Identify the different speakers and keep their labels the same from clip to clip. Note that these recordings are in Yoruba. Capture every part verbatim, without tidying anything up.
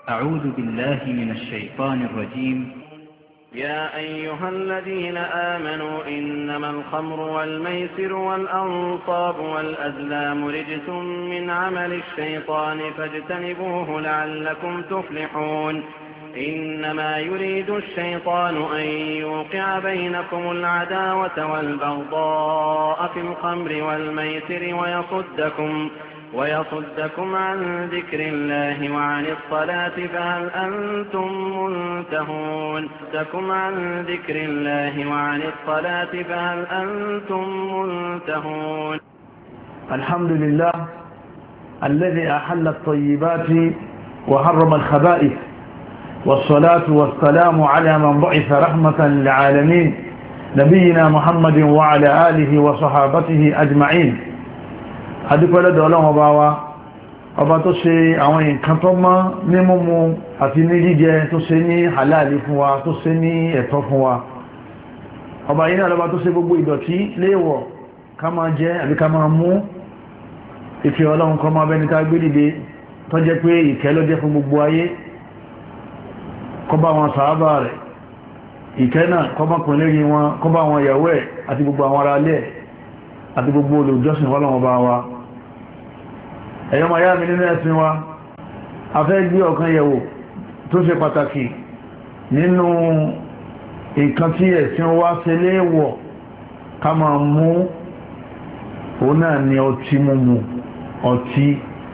Speaker 1: أعوذ بالله من الشيطان الرجيم.
Speaker 2: يا أيها الذين آمنوا إنما الخمر والميسر والأنصاب والأزلام رجس من عمل الشيطان فاجتنبوه لعلكم تفلحون. إنما يريد الشيطان أن يوقع بينكم العداوة والبغضاء في الخمر والميسر ويصدكم ويصدكم عن ذكر الله وعن الصلاة فهل أنتم منتهون صدكم عن ذكر الله وعن الصلاة فهل أنتم منتهون.
Speaker 3: الحمد لله الذي أحل الطيبات وحرم الخبائث، والصلاة والسلام على من بعث رحمة للعالمين نبينا محمد وعلى آله وصحابته أجمعين. adúpẹ́ lọ́dọ̀ Ọlọ́run ọba wa, ọba tó ṣe àwọn nǹkan tó mọ́ ní mímu àti ní jíjẹ, tó ṣe ní halali fún wa, tó ṣe ní ẹ̀tọ́ fún wa. ọba yìí náà lọ́ba tó ṣe gbogbo ìdọ̀tí léèwọ̀ ká máa jẹ àbí ká máa mú. ìfẹ́ Ọlọ́run kó máa bẹ́ni ká gbé dìde tó jẹ́ pé ìkẹ́ ló jẹ́ fún gbogbo ayé, kó bá wọn sàhábà rẹ̀, ìkẹ́ náà kó bá pín lérí wọn, kó bá wọn ìyàwó ẹ̀ àti gbogbo àwọn ará ilé àti gbogbo olùjọ́sìn Ọlọ́run ọba wa. ẹ̀yọ́ ma yá mi nínú ẹ̀sìn wa, a fẹ́ gbé ọ̀kan yẹ̀wò tó ṣe pàtàkì nínú nǹkan tí ẹ̀sìn wa ṣe léèwọ̀ ká máa mú, òun náà ni ọtí mímu, ọtí,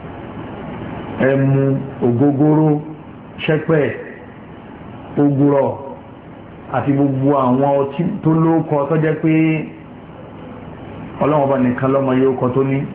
Speaker 3: ẹmu, ògógóró, ṣẹ́pẹ̀, ògùrọ̀ àti gbogbo àwọn ọtí tó lóókọ tó jẹ́ pé Ọlọ́run ọba nìkan lọ́mọ yóò kọ tó ní.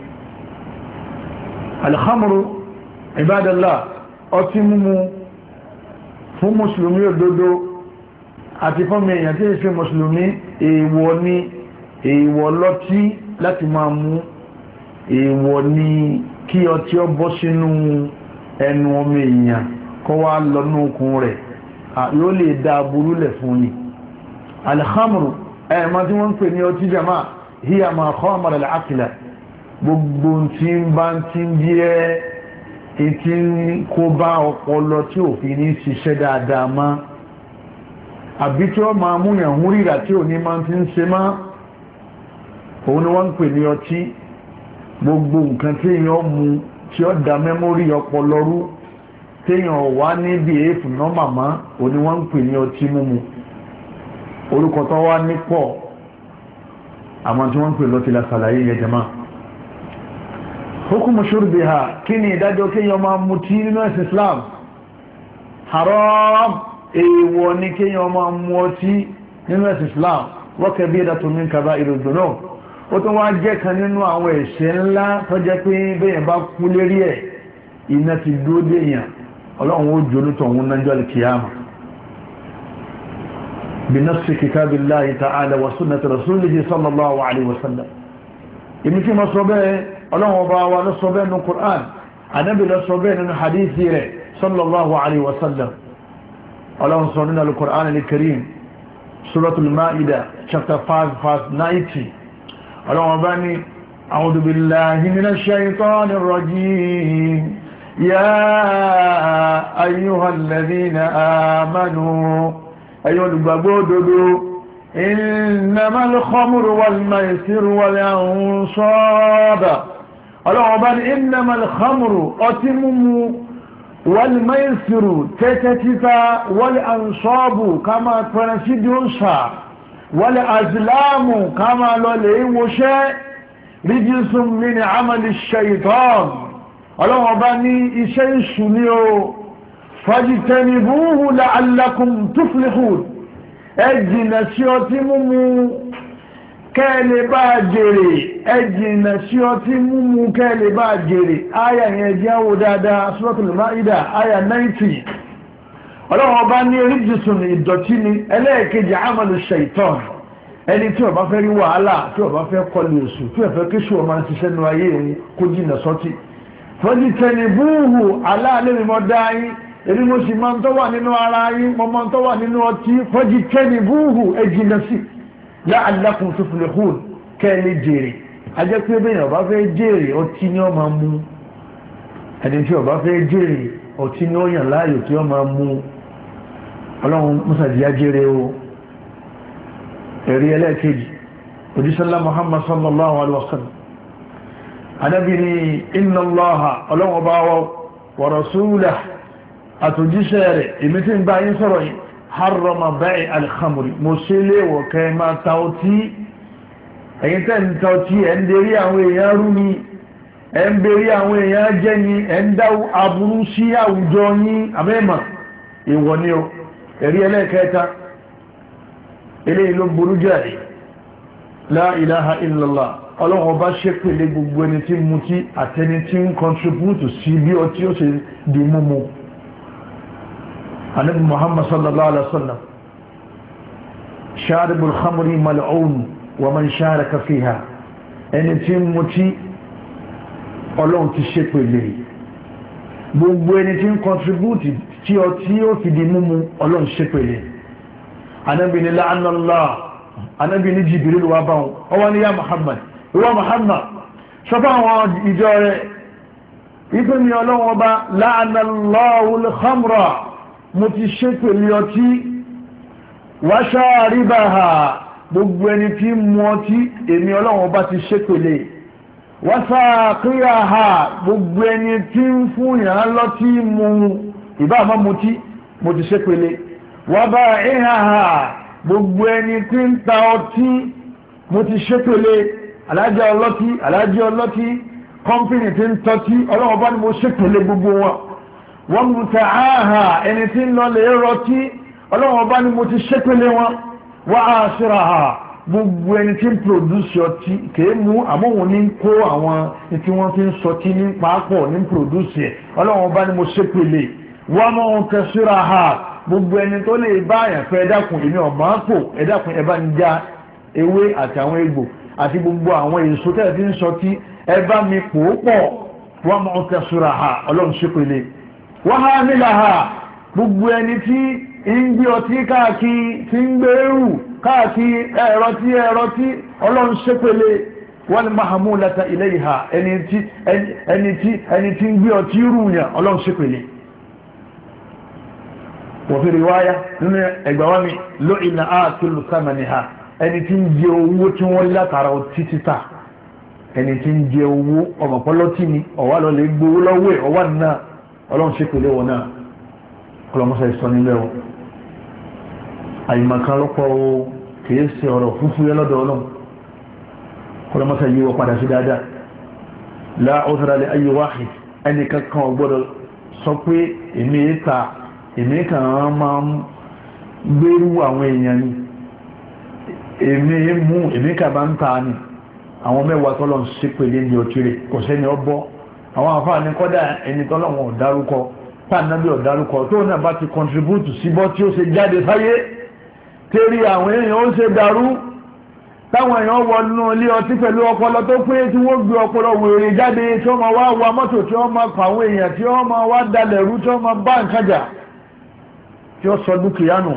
Speaker 3: alhamru ibadallah, ọtí mímu fún mùsùlùmí òdodo àti fún èèyàn tí ìṣe mùsùlùmí èèwọ̀ ni, èèwọ̀ lọ́tí láti máa mú, èèwọ̀ ni kí ọtí ó bọ́ sínú ẹnu ọmọ èèyàn kó wá lọ́nà okùn rẹ̀, yóò lè dá burú lẹ̀ fún ni. alhamru ẹ̀ẹ̀mọ́ tí wọ́n ń pè ní ọtí jama hiya ma khamara al-aqla, gbogbo tí ń bá tí ń jẹ́ ìtí kó bá ọpọlọ tí ò fi ní ṣiṣẹ́ dáadáa má, àbí tí ó máa múyàn hún ríra tí ò ní máa ti ń ṣe má, òun ni wọ́n ń pè ní ọtí. gbogbo nǹkan tí èèyàn mú tí ó dá mẹ́mórì ọpọlọ rú, tí èèyàn wá níbi èéfù náà màmá, òun ni wọ́n ń pè ní ọtí mímu. orúkọ tó wá ní pọ̀, àmọ́ tí wọ́n ń pè lọ́tí la ṣàlàyé yẹ jama. hukumu shurbiha, kí ni ìdájọ́ kéèyàn máa mutí nínú ẹ̀sìn Islam? haram, èèwọ̀ ni kéèyàn máa mu ọtí nínú ẹ̀sìn Islam. wa kabiratun min kaba'irud dhunub, ó tún wá jẹ́ kan nínú àwọn ẹ̀ṣẹ̀ ńlá tó jẹ́ pé bẹ́yẹn bá kú lérí ẹ̀, iná ti dúró déyàn, Ọlọ́run ó jóná tọ̀hún náà jọ́ al-qiyamah. بنص كتاب الله تعالى وسنة رسوله صلى الله عليه وسلم. إمتى ما صبه الله وباوا نصبه من القرآن، النبي نصبه من حديثه صلى الله عليه وسلم. الله صلى القرآن الكريم سورة المائدة chapter five verse ninety. الله وباني أعوذ بالله من الشيطان الرجيم يا أيها الذين آمنوا أيها البابودو إنما الخمر والميسر والأنصاب. الله أبان إنما الخمر أتمم والميسر تتتفا والأنصاب كما تنسيد ينصى والأزلام كما لولي وشاء رجس من عمل الشيطان. الله أبان إشي سنيو fajitanibuhu la'allakum tuflihun, ẹjìnà sí ọtí mímu kẹ́lẹ̀ bá jèrè, ẹjìnà sí ọtí mímu kẹ́lẹ̀ bá jèrè. àyà yẹn jẹ́ àwò dáadáa, Suratul Ma'idah àyà ninety. Ọlọ́run ọba ní rijsun, ìdọ̀tí ni. ẹlẹ́ẹ̀kejì amalu shaitan, ẹni tí ó bá fẹ́ rí wàhálà, tí ó bá fẹ́ kọlu èṣù, tí ó fẹ́ kí ṣù ọmọ ṣiṣẹ́ nínú ayé rẹ̀ kó jìnà sọ́tí. fajitanibuhu, aláàlẹ́ mi mọ́ dáyín, èmi mo sì máa ń tọ́wà nínú ara yín, mo máa ń tọ́wà nínú ọtí. fajitanibuhu, ẹjìnà sí, la'allakum tuflihun, kẹ́lẹ̀ jèrè. a jẹ́ pé bẹ́yàn bá fẹ́ jèrè ọtí ni ó máa mú, ẹni tí ó bá fẹ́ jèrè ọtí ní ó yàn láàyò tí ó máa mú ọlọ́run mùsàdíyá jẹ́rẹ́ o ẹ̀rí ẹlẹ́ẹ̀kejì òjísọ́lá Muhammad sallallahu alaihi wasallam anábi ni inna Allaha ọlọ́run ọba wa rasulahu àtòjíṣẹ́ rẹ̀ èmi tí ń bá yín sọ̀rọ̀ yìí harrama bai' al-khamri mo ṣe léèwọ̀ kẹ́ máa ta ọtí ẹ̀yin tẹ́ ń ta ọtí ẹ̀ ń derí àwọn èèyàn rú ni ẹ̀ ń berí àwọn èèyàn jẹ́ ni ẹ̀ ń dá aburú sí àwùjọ yín abẹ́mà ìwọ̀ ni o ẹ̀rí ẹlẹ́ẹ̀kẹta eléyìí ló burú jáde la ilaha illallah ọlọ́run ọba ṣépèlé gbogbo ẹni tí mú tí àtẹni tí ń contribute sí bí ọtí ó ṣe di múmu anabi muhammad sallallahu alaihi wasallam sharibul khamri mal'un wa man sharaka fiha ẹni tí mú tí ọlọ́run ti ṣépèlé gbogbo ẹni tí ń contribute tí ọtí ó fi di múmu ọlọ́run ṣépèlé anabi ni la'anna Allah anabi ni Jibril wa bá wọn ọwọ́ ni ya muhammad ìwọ muhammad ṣọfá àwọn ìjọ rẹ̀ ipé mi ọlọ́wọ́ ọba la'ana Allahu al-khamra mo ti ṣépèlé ọtí wa sharibaha gbogbo ẹni tí mu ọtí èmi ọlọ́wọ́ ọba ti ṣépèlé wa saqiyaha gbogbo ẹni tí ń fún ìyàn lọ́tí mu ìbá àmọ́ mu tí mo ti ṣépèlé wa ba'ihaha gbogbo ẹni tí ń ta ọtí mo ti ṣépèlé alájẹ́ ọlọ́tí alájẹ́ ọlọ́tí kọ́mpínì tí ń tọ́tí ọlọ́wọ́ bá ní mo ṣépèlé gbogbo wọn wọ́n mú ta áhà ẹni tí ń lọ lè rọtí ọlọ́wọ́ bá ní mo ti ṣépèlé wọn wọ́n á ṣíra ha gbogbo ẹni tí ń pòdúsì ọtí kèé mú àmóhun ní kó àwọn tí wọ́n fi ń sọtí ní pàápọ̀ ní pòdúsì ẹ̀ ọlọ́wọ́ bá ní mo ṣépèlé wọ́n mọ́ ń kẹsíra ha gbogbo ẹni tó lè bá àyànfẹ́ ẹ̀dàkùn èmi ọ̀mọ́ àpò ẹ̀dàkùn ẹ̀bá ń já ewé àti àwọn egbò àti gbogbo àwọn èso tẹ́lẹ̀ tí ń sọ tí ẹbá mi pòópọ̀ wọ́n mọ́ tẹ́sùra ha ọlọ́run ṣépèlé wọ́n há nílà ha gbogbo ẹni tí ń gbé ọtí káàkiri tí ń gbé ẹrù káàkiri ẹ̀rọ tí ẹ̀rọ tí ọlọ́run ṣépèlé wọ́n mahamulata ilayha ẹni tí ẹni tí ń gbé ọtí rúyàn ọlọ́run ṣépèlé wọ́n fi riwáyá nínú ẹgbàwámi ló ìnà áàkìlù sámaniha ẹni tí ń jẹ owó tí wọ́n látara ọtí títà ẹni tí ń jẹ owó ọmọpọlọtí ni ọwá lọ lè gbowó lọ́wọ́ ẹ̀ ọwá náà ọlọ́run ṣe pèlè wọn náà ọlọ́mọṣẹ́ ìsọ nílẹ̀ wọn àyìnmọ̀kan lọ́pọ̀ o kìí ṣe ọ̀rọ̀ fúnfún yẹ lọ́dọ̀ ọlọ́run ọlọ́mọṣẹ́ yíwọ padà sí dáadáa la udhra li ayyi wahid ẹni kankan ò gbọ́dọ̀ sọ pé èmi ìta èmi kan máa ń gbérú àwọn èèyàn ni èmi mú èmi kà bá ń ta ni àwọn mẹ́wàá tọ́lọ̀ ń ṣe pèlé ní òkèrè kò sẹ́ni ọgbọ́ àwọn àfáà ní kọ́dà ẹni tọ́lọ̀ wọn ọ̀dárúkọ tàbí ọ̀dárúkọ tó náà bá ti contribute síbọ́ tí ó ṣe jáde sáyé tẹ́rí àwọn èèyàn ó ṣe dàrú táwọn èèyàn wọnú ilé ọtí pẹ̀lú ọpọlọ tó pé tí wọ́n gbé ọpọlọ wèrè jáde tí wọ́n máa wá wa mọ́tò tí wọ́n máa pa àwọn èèyàn tí wọ́n máa wá dalẹ̀ rú tí wọ́n máa bá nǹkan jà tí ó sọ dúkìá nù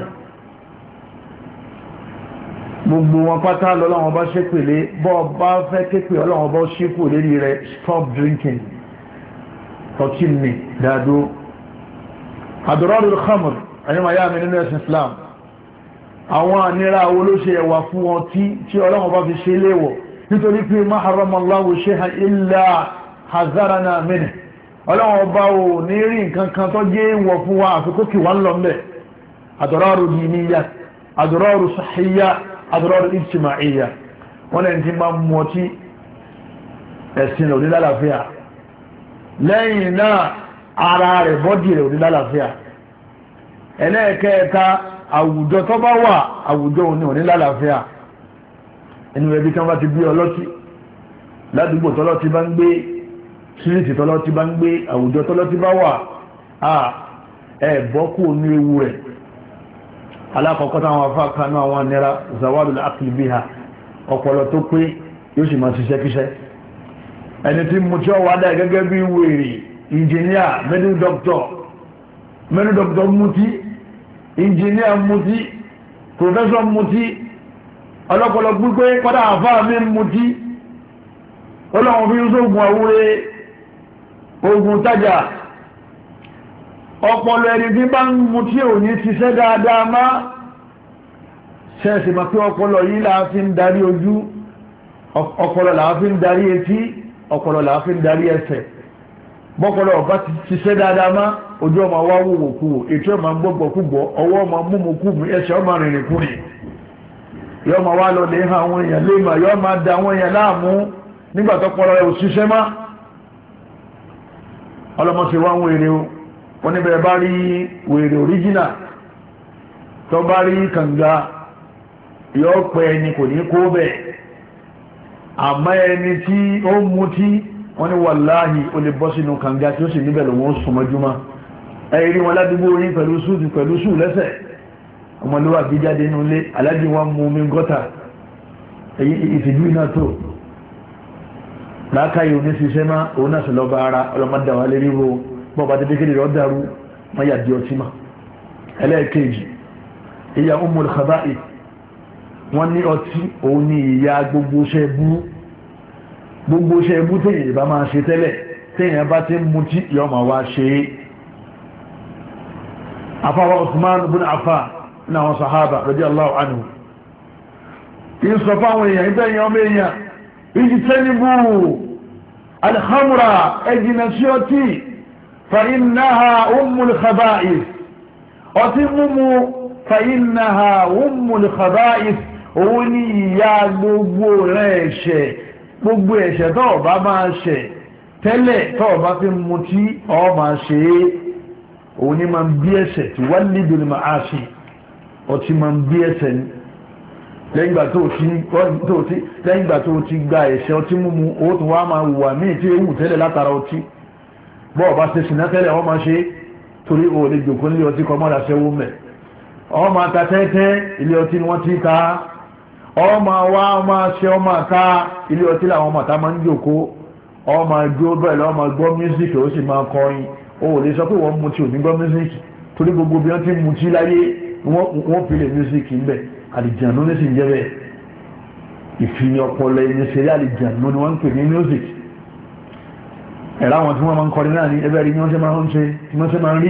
Speaker 3: gbogbo wọn pátá lọ́lọ́wọ́n bá ṣe pèlé bọ́ bá fẹ́ képe ọlọ́wọ́n bá ṣe kò lérí rẹ̀ stop drinking tọ́kí ní dáadó adọ́rọ́rù khamr ẹ̀yìn ayá mi nínú ẹ̀sìn Islam àwọn ànírà owó ló ṣe ẹwà fún wọn tí tí ọlọ́wọ́n bá fi ṣe léwọ̀ nítorí pé ma haramallahu shay'an illa hazarana minhu ọlọ́wọ́n bá ò ní rí nǹkan kan tó jẹ́ ìwọ̀ fún wa àfikún kí wọ́n lọ mẹ́ adọ́rọ́rù diniyya adọ́rọ́rù sahiyya adọ́rọ́rù ijtima'iyya wọ́n lẹ́yìn tí máa mú ọtí ẹ̀sìn rẹ̀ onílàlàáfíà lẹ́yìn náà ara rẹ̀ bọ́dì rẹ̀ onílàlàáfíà ẹlẹ́ẹ̀kẹta àwùjọ tó bá wà àwùjọ òní onílàlàáfíà inú ẹbí tí wọ́n bá ti bí ọlọ́tí ládùúgbò tọ́lọ́tí bá ń gbé síríìtì tọ́lọ́tí bá ń gbé àwùjọ tọ́lọ́tí bá wà ẹ̀ bọ́kù ní ewu rẹ̀ alákọ̀ọ́kọ́ táwọn afá kanú àwọn nira zawadul aqli biha ọpọlọ tó pé yóò sì máa ṣiṣẹ́ kíṣẹ́ ẹni tí mú tí ó wà dá gẹ́gẹ́ bí wèrè engineer medical doctor medical doctor mutí engineer mutí professor mutí ọlọ́pọlọ gbígbé kọ́dá àfá mi mutí ọlọ́run fi ń sóògùn àwúrẹ́ ogun tajà ọpọlọ ẹni tí bá ń mu tí ò ní ṣiṣẹ́ dáadáa má ṣẹ́ẹ̀sì ma pé ọpọlọ yìí la fi ń darí ojú, ọpọlọ la fi ń darí etí, ọpọlọ la fi ń darí ẹsẹ̀. bọ́pọlọ ọba ti ṣiṣẹ́ dáadáa má ojú ọmọ wá wòwò kú ètò ọmọ gbọ́gbọ́ kúgbọ́ ọwọ́ ọmọ múmu kú ẹsẹ̀ ọmọ rìnrìn kú rìn yọ́ ma wá lọ lè ha àwọn èèyàn lè mà yọ́ ma da àwọn èèyàn láàmú nígbàtọ́pọlọ rẹ̀ ò ṣiṣẹ́ má. ọlọ́mọsí wá ń wèrè o wọ́n níbẹ̀ bá rí wèrè oríjìnà tó bá rí kànga yọ́ pẹ́ ẹni kò ní kó bẹ̀ àmọ́ ẹni tí ó mú tí wọ́n ní wàláhì o lè bọ́ sínú kànga tí ó sì níbẹ̀ lòun sọmọjúmọ́ ẹ̀rí wọn ládùúgbò yín pẹ̀lú súùtù pẹ̀lú súù lẹ́sẹ̀ ọmọlúwà bí jáde nínú ilé aláàjì wọn mú omi gọ́tà èyí ìfìdú iná tó láàkàyè òní ṣiṣẹ́ má òun náà sì lọ bá ara ọlọ́mọdé wa lè ríro bọ́ọ̀bá tètè kéde rẹ̀ dàrú wọ́n yà di ọtí mà. ẹlẹ́ẹ̀kejì ìyá umul khaba'ith wọ́n ní ọtí òun ní ìyá gbogbo iṣẹ́ bú gbogbo iṣẹ́ bú téèyàn bá máa ṣe tẹ́lẹ̀ téèyàn bá ti ń mutí yọ máa wá ṣe é. afáwa Usman ibn Affan ní àwọn sahaba radiyallahu anhu kì í sọ fáwọn èèyàn ibẹ̀ yẹn ọmọ èèyàn ijtanibu al-khamra ẹ̀jìnà sí ọtí fa innaha ummul khaba'ith ọtí mímu fa innaha ummul khaba'ith òun ní ìyá gbogbo rẹ̀ ẹ̀ṣẹ̀ gbogbo ẹ̀ṣẹ̀ tó bá máa ṣẹ̀ tẹ́lẹ̀ tó bá fi mutí ó máa ṣe é òun ní máa ń bí ẹ̀ṣẹ̀ tí walidul ma'asi ọtí máa ń bí ẹ̀ṣẹ̀ ní lẹ́yìn ìgbà tó ti gba ẹ̀ṣẹ̀ ọtí mímu ó tún wá máa wùwà míì tí ewu tẹ́lẹ̀ látara ọtí bọ́ọ̀ bá ṣe sìnà tẹ́lẹ̀ ọ máa ṣe torí o lè jòkó nílé ọtí kọ mọ́ra ṣẹ́wó mẹ́ ọ máa ta tẹ́tẹ́ ilé ọtí ni wọ́n ti ta ọ máa wá ọ máa ṣe ọ máa ta ilé ọtí làwọn ọmọ ta máa ń jòkó ọ máa jó bẹ́ẹ̀ lọ́ máa gbọ́ mísíkì ó sì máa kọrin o lè sọ pé wọ́n mu tí ò ní gbọ́ mísíkì torí gbogbo bí wọ́n ti mu tí láyé wọ́n fi lè mísíkì ń bẹ̀ àlìjànú ní sì ń jẹ́ bẹ́ẹ̀ ìfìyàn ọpọlọ ẹni ṣeré àlìjànú ni wọ́n ń pè ní music ẹ̀rọ àwọn tí wọ́n máa ń kọrin náà ní ẹbẹ́ rí ní wọ́n ṣe máa ń ṣe tí wọ́n ṣe máa ń rí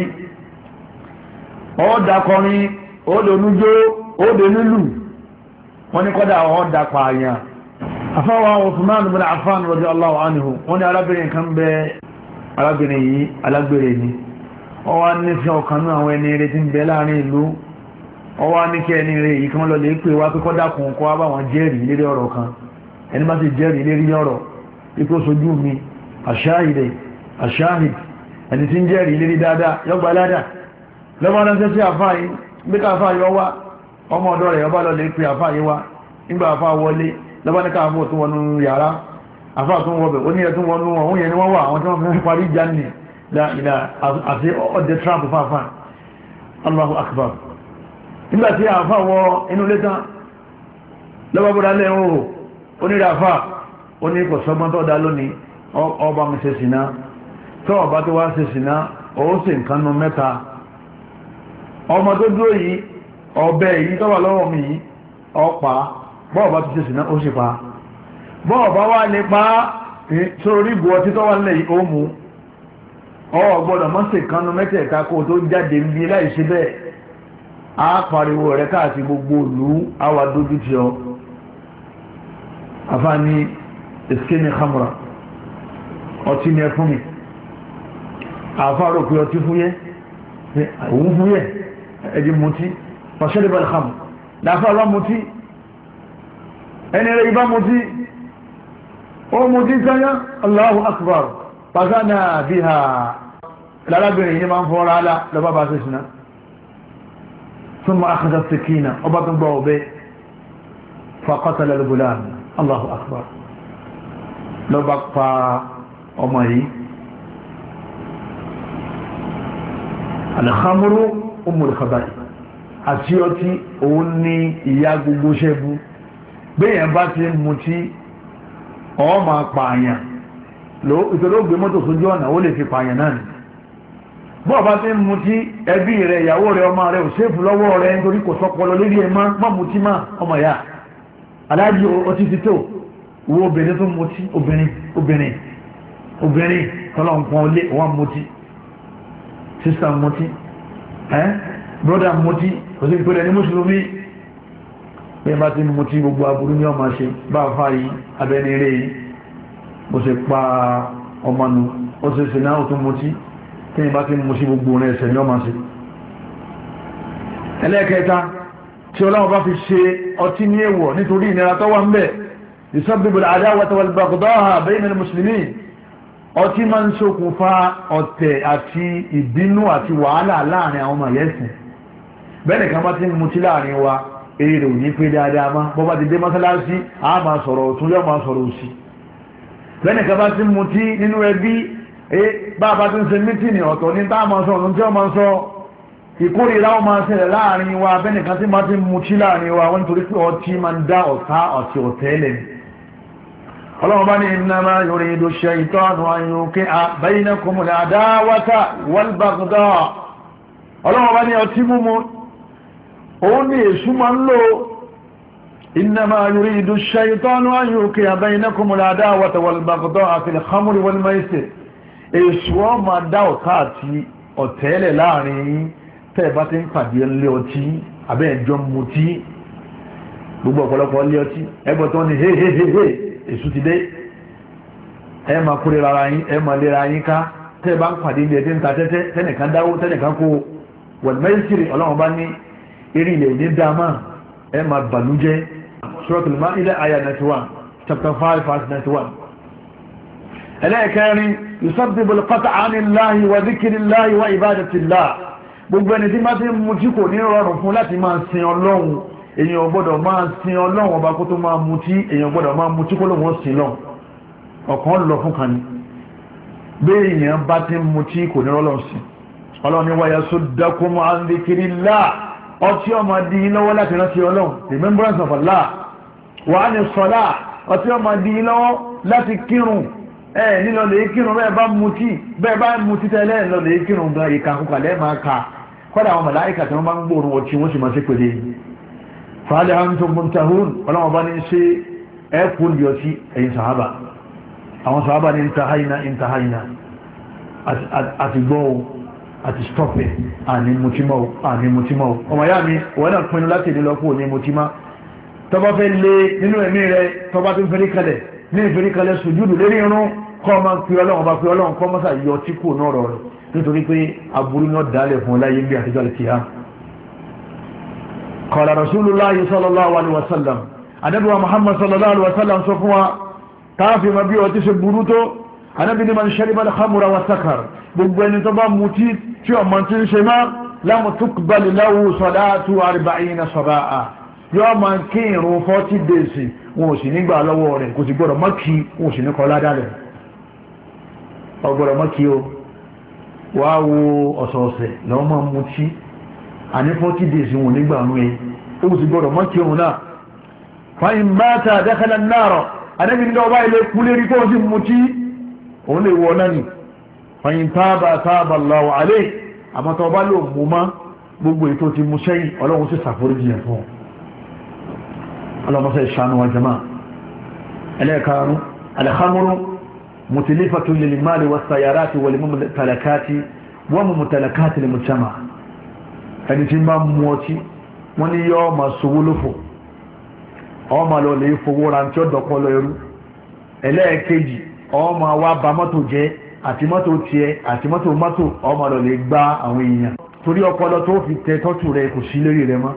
Speaker 3: ọ́dà kọrin ódò nújó ódò nílù wọ́n ní kọ́dà ọ́dà pààyàn afáwọn Uthman ibn Affan radiyallahu anhu wọ́n ní arábìnrin kan bẹ arábìnrin yìí alágbèrè ni wọ́n wá ní fi ọkàn ní àwọn ẹni rẹ̀ tí ń bẹ láàrin ìlú wọ́n wá ní kí ẹni rẹ̀ yìí kan lọ lè pè wá pé kọ́dà kùn kọ́ wá bá wọn jẹ́rìí lérí ọ̀rọ̀ kan ẹni bá sì jẹ́rìí lérí ọ̀rọ̀ ipò sojú mi àṣáhìdẹ̀ àṣáhìd ẹni tí ń jẹ́rì lérí dáadáa yọgbà ládà lọ́wọ́ ránṣẹ́ sí àfáàyí bí ká àfáàyí ọwá ọmọ ọ̀dọ́ rẹ̀ ọba lọ lè pè àfáàyí wá nígbà àfáà wọlé lọ́wọ́ ní káàfó tó wọnú yàrá àfáà tó wọ́bẹ̀ ó ní ẹ̀ tó wọnú ọ̀hún yẹn ni wọ́n wà àwọn tí wọ́n fi parí jáni àti ọdẹ trump fáfá Allahu akbar nígbà tí àfáà wọ inú létán lọ́wọ́ bọ́dá lẹ́hìn onírẹ̀ àfáà ó ní kò sọ́gbọ́n tó dá lónìí ọba mi ṣe sìná tó ọba tó wá ṣe sìná ó sì nǹkan nù mẹ́ta ọmọ tó dúró yìí ọbẹ̀ yìí tó wà lọ́wọ́ mi yìí ọpa bọ́ọ̀bá tó ṣe sìná ó sì pa bọ́ọ̀bá wá lè pa sórí ìbò ọtí tó wà nílẹ̀ yìí ó mú ọ gbọ́dọ̀ mọ́ sí nǹkan nù mẹ́tẹ̀ẹ̀ta kó tó jáde ń bí láì ṣe bẹ́ẹ̀ á pariwo rẹ̀ káàkiri gbogbo ìlú àwa dójú ti ọ àfáàní iskini khamra ọtí ni ẹ fún mi àfáàrò pé ọtí fúyẹ́ òun fúyẹ́ ẹ̀dì mutí pàṣẹ́lẹ̀bẹ̀ alham láfáàrò mutí ẹni rẹ̀ ibá mutí ó mutí sáyá Allahu akbar pàṣánà bí ha lárábìnrin yìí máa ń fọ́ra alá lọ́bá bá ṣe ṣìná ثم أخذ السكينة ọba tó gbọ́ ọ̀bẹ فقتل الغلام Allahu akbar lọ́bá pa ọmọ yìí alhamru umul khaba'ith àti ọtí òun ní ìyá gbogbo ṣẹ́bú bẹ́yàn bá ti mú tí ọ ma pààyàn ìtọ́lọ́ gbé mọ́tò sójú ọ̀nà ó lè fi pààyàn náà ni bọ́ọ̀ bá ti mú tí ẹbí rẹ̀ ìyàwó rẹ̀ ọmọ rẹ̀ ò séfù lọ́wọ́ rẹ̀ nítorí kò sọpọlọ lérí ẹ̀ má mú tí má ọmọ ìyá aláàjì ọtí ti tó wo obìnrin tó mú tí obìnrin obìnrin obìnrin tọ́lọ̀ nǹkan olé wọ́n mú tí sister mutí ẹ́ brother mutí kò sí ìpínlẹ̀ ní mùsùlùmí bí ẹ bá ti mutí gbogbo aburú ní ọmọ ṣe bá fà yìí abẹ́ni eré yìí bó ṣe pa ọmọ nù ó ṣe ṣe náà tún mutí tí ẹ bá ti mutí gbogbo rẹ̀ ẹ̀ṣẹ̀ ní ọmọ ṣe ẹlẹ́ẹ̀kẹta tí ọlọ́wọ́ bá fi ṣe ọtí ní èèwọ̀ nítorí ìnira tó wà ń bẹ̀ ìsọ́bìbò àdáwọ̀ta wal baghdā'a bayna al-muslimīn ọtí máa ń ṣokùnfà ọ̀tẹ̀ àti ìbínú àti wàhálà láàrin àwọn ọmọ yẹ́sìn bẹ́ẹ̀ kan bá ti ń mutí láàrin wa eré rẹ̀ ò ní pé dáadáa má bọ́ bá ti dé mọ́sálásí a máa sọ̀rọ̀ ọ̀tún yóò máa sọ̀rọ̀ òsì bẹ́ẹ̀ kan bá ti ń mutí nínú ẹbí bá bá ti ń ṣe mítìnì ọ̀tọ̀ ní tá a máa sọ ọ̀tún tí ó máa sọ ìkórìíra ó máa ṣẹlẹ̀ láàrin wa bẹ́ẹ̀ kan tí máa ti ń mutí láàrin wa wọ́n nítorí pé ọtí máa ń dá ọ̀tá ọ̀tí ọ̀tẹ́lẹ̀ ọlọ́run bá ní innama yuridu shaytanu an yuqi'a baynakumul adawata wal baghdha ọlọ́run bá ní ọtí múmu òun ní èṣù máa ń lò innama yuridu shaytanu an yuqi'a baynakumul adawata wal baghdha fil khamri wal maisir èṣù ó máa dá ọ̀tá àti ọ̀tẹ́lẹ̀ láàrin yín tẹ́ bá ti ń pàdé ilé ọtí abẹ́ ẹjọ́ mutí gbogbo ọ̀pọ̀lọpọ̀ ilé ọtí ẹgbẹ́ tó ní hehehehe èṣù ti dé ẹ máa kúrè rárá yín ẹ máa lera yín ká tẹ́ bá ń pàdé ilé ẹtí ń ta tẹ́tẹ́ tẹ́nìkan dáwó tẹ́nìkan kó wal maisir ọlọ́run bá ní eré ilẹ̀ ní dáama ẹ máa bàlújẹ́ Suratul Ma'idah ayah ninety one chapter five verse ninety one ẹlẹ́ẹ̀kẹrin yusabbibu al-qat'a 'anillahi wa dhikrillahi wa ibadatillah gbogbo ẹni tí máa ti mú tí kò ní rọrùn fún láti máa sin ọlọ́run èèyàn gbọ́dọ̀ máa sin ọlọ́run ọba kó tó máa mú tí èèyàn gbọ́dọ̀ máa mú tí kó lóun sin lọ ọ̀kan lọ fún kan ní bí èèyàn bá ti mú tí kò ní rọrùn sí ọlọ́run ní wa yasuddakum 'an dhikrillah ọtí ọmọ di lọ́wọ́ láti rántí ọlọ́run remembrance of Allah wa 'ani s-salah ọtí ọmọ di lọ́wọ́ láti kírun ẹ nílọ lè kírun bẹ́ẹ̀ bá mutí bẹ́ẹ̀ bá mutí tẹ́lẹ̀ lọ lè kírun gan ìkàkùkà lẹ́ẹ̀ máa ka kọ́dà àwọn màláíkà tí wọ́n bá ń gbóòrùn ọtí wọ́n sì máa ṣe pèlè fàálẹ̀ antum muntahun ọlọ́wọ́n bá ní ṣe ẹ́kù lè ọtí ẹ̀yìn sàhábà àwọn sàhábà ní intahaina intahaina àti gbọ́ àti stọ́pẹ̀ àní mutímọ́ àní mutímọ́ ọmọ yá mi wọ́n náà pinnu láti ní lọ́pọ̀ ní mutímá tọba fẹ́ lé nínú ẹ̀mí rẹ tọba tó fẹ́ kalẹ̀ ní ìfẹ́ kalẹ̀ sùjúdù lérí irun kọ́ ma fi ọlọ́run bá fi ọlọ́run kọ́ mọ́sá yọ tí kò náà rọ̀ rẹ̀ nítorí pé aburú náà dálẹ̀ fún ọláyé bí àtijọ́ àti ha qala rasulullahi sallallahu alaihi wasallam Ànábì wa Muhammad sallallahu alaihi wasallam sọ fún wa káàfin ma bí ọtí ṣe burú tó Ànábì ní man shariba al-khamra wa sakar gbogbo ẹni tó bá mutí tí ọmọ tí ń ṣe má lam tuqbal lahu salatu arba'ina saba'a yóò máa kí ìrun forty days wọn ò sì nígbà lọ́wọ́ rẹ̀ kò sì gbọ́dọ̀ mọ́kí wọn ò sì ní kọ́ ládá rẹ̀ ọgbọ̀rọ̀ mọ́kí o wá wo ọ̀sọ̀ọ̀sẹ̀ lọ́wọ́ máa mú tí a ní forty days wọn nígbà rún ẹ ó sì gbọ́dọ̀ mọ́kí òun náà fàyín mata dakhala an-nar anẹ́bí ní ọba ilé kú lérí kó sì mú tí òun lè wọ náà ni fàyín tábà tábà Allahu alayhi àmọ́tọ́ ọba ló mú má gbogbo ètò ti mú sẹ́yìn ọlọ́run sì ṣàforíjì ẹ̀ fún ọlọ́mọsẹ̀ ìṣànú wa jama'a ẹlẹ́ẹ̀karùn al-khamru متلفة للمال والسيارات والممتلكات وممتلكات المجتمع ẹni tí máa mú ọtí wọ́n ní yọ́ ma sówó lófò ọmọ lọ lè fowó ra tí ó dọ̀pọ̀ lọ ẹrú ẹlẹ́ẹ̀kejì ọmọ wa bà mọ́tò jẹ́ àti mọ́tò tiẹ̀ àti mọ́tò mọ́tò ọmọ lọ lè gbá àwọn èèyàn torí ọpọlọ tó fi tẹ tọ́tù rẹ kò sí lérí rẹ mọ́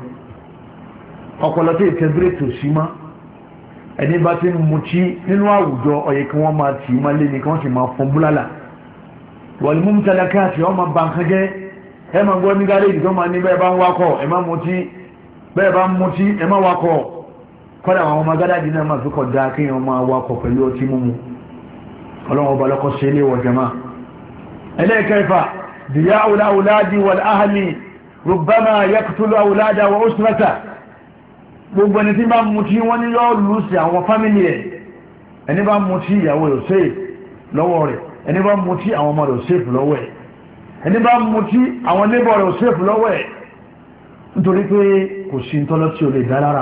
Speaker 3: ọpọlọ tó ìtẹ bírèkì sí mọ́ ẹni bá ti ń mutí nínú àwùjọ ọ̀yẹ́ kí wọ́n máa tì í máa lé ní kí wọ́n sì máa fọ́n búlálà wọ̀lú mú tẹ́lẹ̀káàtì ọmọ bankan jẹ́ ẹ máa gbọ́ ní gáréjì tó máa ní bẹ́ẹ̀ bá ń wakọ̀ ẹ má mutí bẹ́ẹ̀ bá ń mutí ẹ má wakọ̀ kọ́dà àwọn ọmọ gádájì náà máa fi kọ̀ dáa kí wọ́n máa wakọ̀ pẹ̀lú ọtí mímu ọlọ́run ọba lọ́kọ́ sí ilé wọ̀jẹ̀má ẹlẹ́ẹ̀kẹfà dìyà awùládi wal ahli rubbama yaqtulu awùláda wa usrata gbogbo ẹni tí bá mú tí wọ́n ní yọ́ lù sí àwọn fámílì ẹ̀ ẹni bá mú tí ìyàwó rẹ̀ safe lọ́wọ́ rẹ̀ ẹni bá mú tí àwọn ọmọ rẹ̀ safe lọ́wọ́ ẹ̀ ẹni bá mú tí àwọn neighbor rẹ̀ safe lọ́wọ́ ẹ̀ nítorí pé kò sí tọ́lọ́ tí ó lè dá lára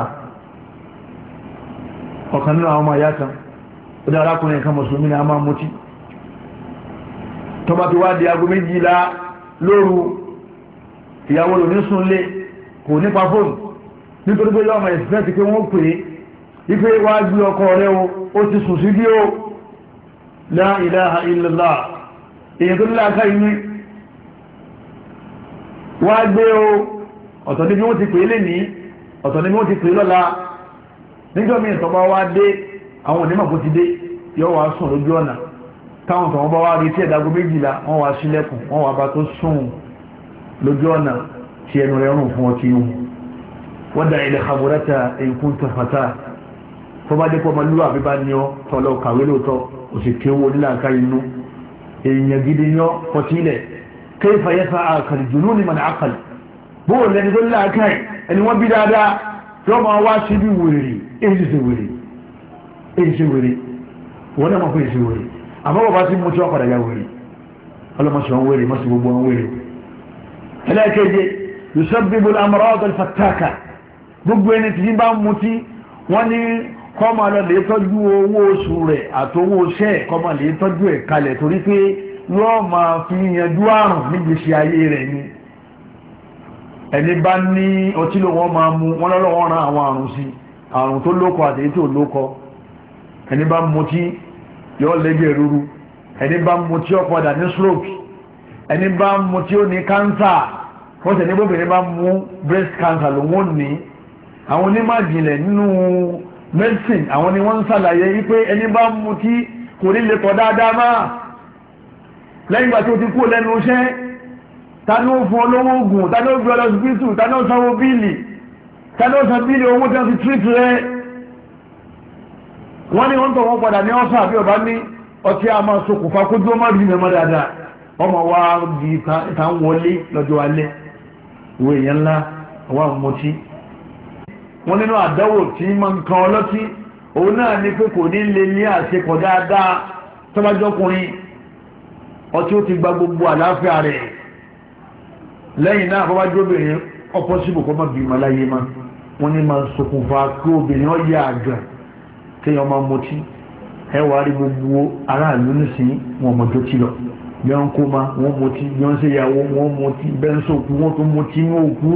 Speaker 3: ọ̀kan nínú àwọn ọmọ ayá kan ó dá arákùnrin kan mùsùlùmí ní a máa mú tí tó bá ti wá di aago méjìlá lóru ìyàwó lò ní súnlé kò nípa fóònù nítorí pé lọ́mọ ìsìnkẹ́ pé wọ́n pè é ife wá gbé ọkọ rẹ̀ ó ti sùn sí bí ó la ilaha illallah èyàn tó níláàká inú wá gbé o ọ̀tọ̀ níbi wọ́n ti pè é lè ní ọ̀tọ̀ níbi wọ́n ti pè é lọ́la níjọ́ mi ìtọ́bá wá dé àwọn onímọ̀ bó ti dé yọ́ wá sùn lójú ọ̀nà táwọn tọ̀wọ́n bá wá rí tí ẹ̀dàgbó méjìlá wọ́n wá sílẹ̀kùn wọ́n wá bá tó sùn lójú ọ̀nà tí ẹnu rẹ̀ rùn fún ọtí yún wọ́n dá ilẹ̀ kàbúrẹ́ta èkún tẹfàtà tó bá dé pọ́ ọmọlúwà bí bá ní ọ tọ́lọ kàwé lóòótọ́ òsìké owó nílànká inú èèyàn gidi ní ọ fọtílẹ̀ kéfà yẹfà àkàlì jùlọ ní mọ̀nà àkàlì bóò lẹni tó nílànká ẹni wọ́n bí dáadáa tí wọ́n máa wá sí bí wèrè èyí ṣe wèrè èyí ṣe wèrè wọ́n náà mọ̀ fún èyí wèrè àmọ́ bàbá tí mo tí wọ́n padà ya wèrè ọlọ́mọṣẹ́ wọn wèrè mọ́sí gbogbo wọn wèrè ẹlẹ́ẹ̀keje yusabbibu al-amrad al-fattaka gbogbo ẹni tí bá ń mutí wọ́n ní kọ́mọ lọ lè tọ́jú owó oṣù rẹ̀ àtowó iṣẹ́ kọ́mọ lè tọ́jú ẹ̀ kalẹ̀ torí pé yóò máa fi yanjú àrùn nígbèsí ayé rẹ̀ ni ẹni bá ní ọtí ló wọ́n máa mú wọ́n lọ́wọ́ ran àwọn àrùn sí àrùn tó lókọ àti èyí tó lókọ ẹni bá mutí yóò lẹ́jẹ̀ rúru ẹni bá mutí ó padà ní stroke ẹni bá mutí ó ní cancer wọ́n tẹ̀ ní bóbìnrin bá mú breast cancer ló wọ́n ní àwọn onímọ̀ ìjìnlẹ̀ nínú medicine àwọn ni wọ́n ń ṣàlàyé wípé ẹni bá mutí kò ní lè pọ̀ dáadáa máa lẹ́yìn ìgbà tí ó ti kú lẹ́nu iṣẹ́ tani ó fún olówó oògùn tani ó gbé ọlọ́sibítù tani ó sanwó bíìlì tani ó san bíìlì owó tí wọ́n fi treat rẹ̀ wọ́n ní wọ́n tọ̀ wọ́n padà ní ọ́sà àbí ọba ní ọtí a máa ṣokùnfà kójú ọmọ rí mẹ́mọ́ dáadáa ọmọ wa di ìta ń wọlé lọ́jọ́ alẹ́ ìwé èèyàn ńlá àwọn àmọ́tí wọ́n nínú àdáwò tí ma ń kan ọlọ́tí òun náà ní pé kò ní lè ní àṣepọ̀ dáadáa tọ́bájọ́kùnrin ọtí ó ti gba gbogbo àlàáfíà rẹ̀ lẹ́yìn náà bọ́bájọ́bìnrin ọpọ́síbò kọ́ máa bímọ láyé má wọ́n ní máa ṣokùnfà kí obìnrin ọ yà àgàn kéèyàn máa mutí ẹ wà rí gbogbo aráàlú nísìnyí wọn mọ̀jọ́ tí lọ bí wọ́n kó ma wọ́n mutí bí wọ́n ṣe yàwó wọ́n mutí bẹ́ẹ̀ ń sòkú wọ́n tún mutí ní òkú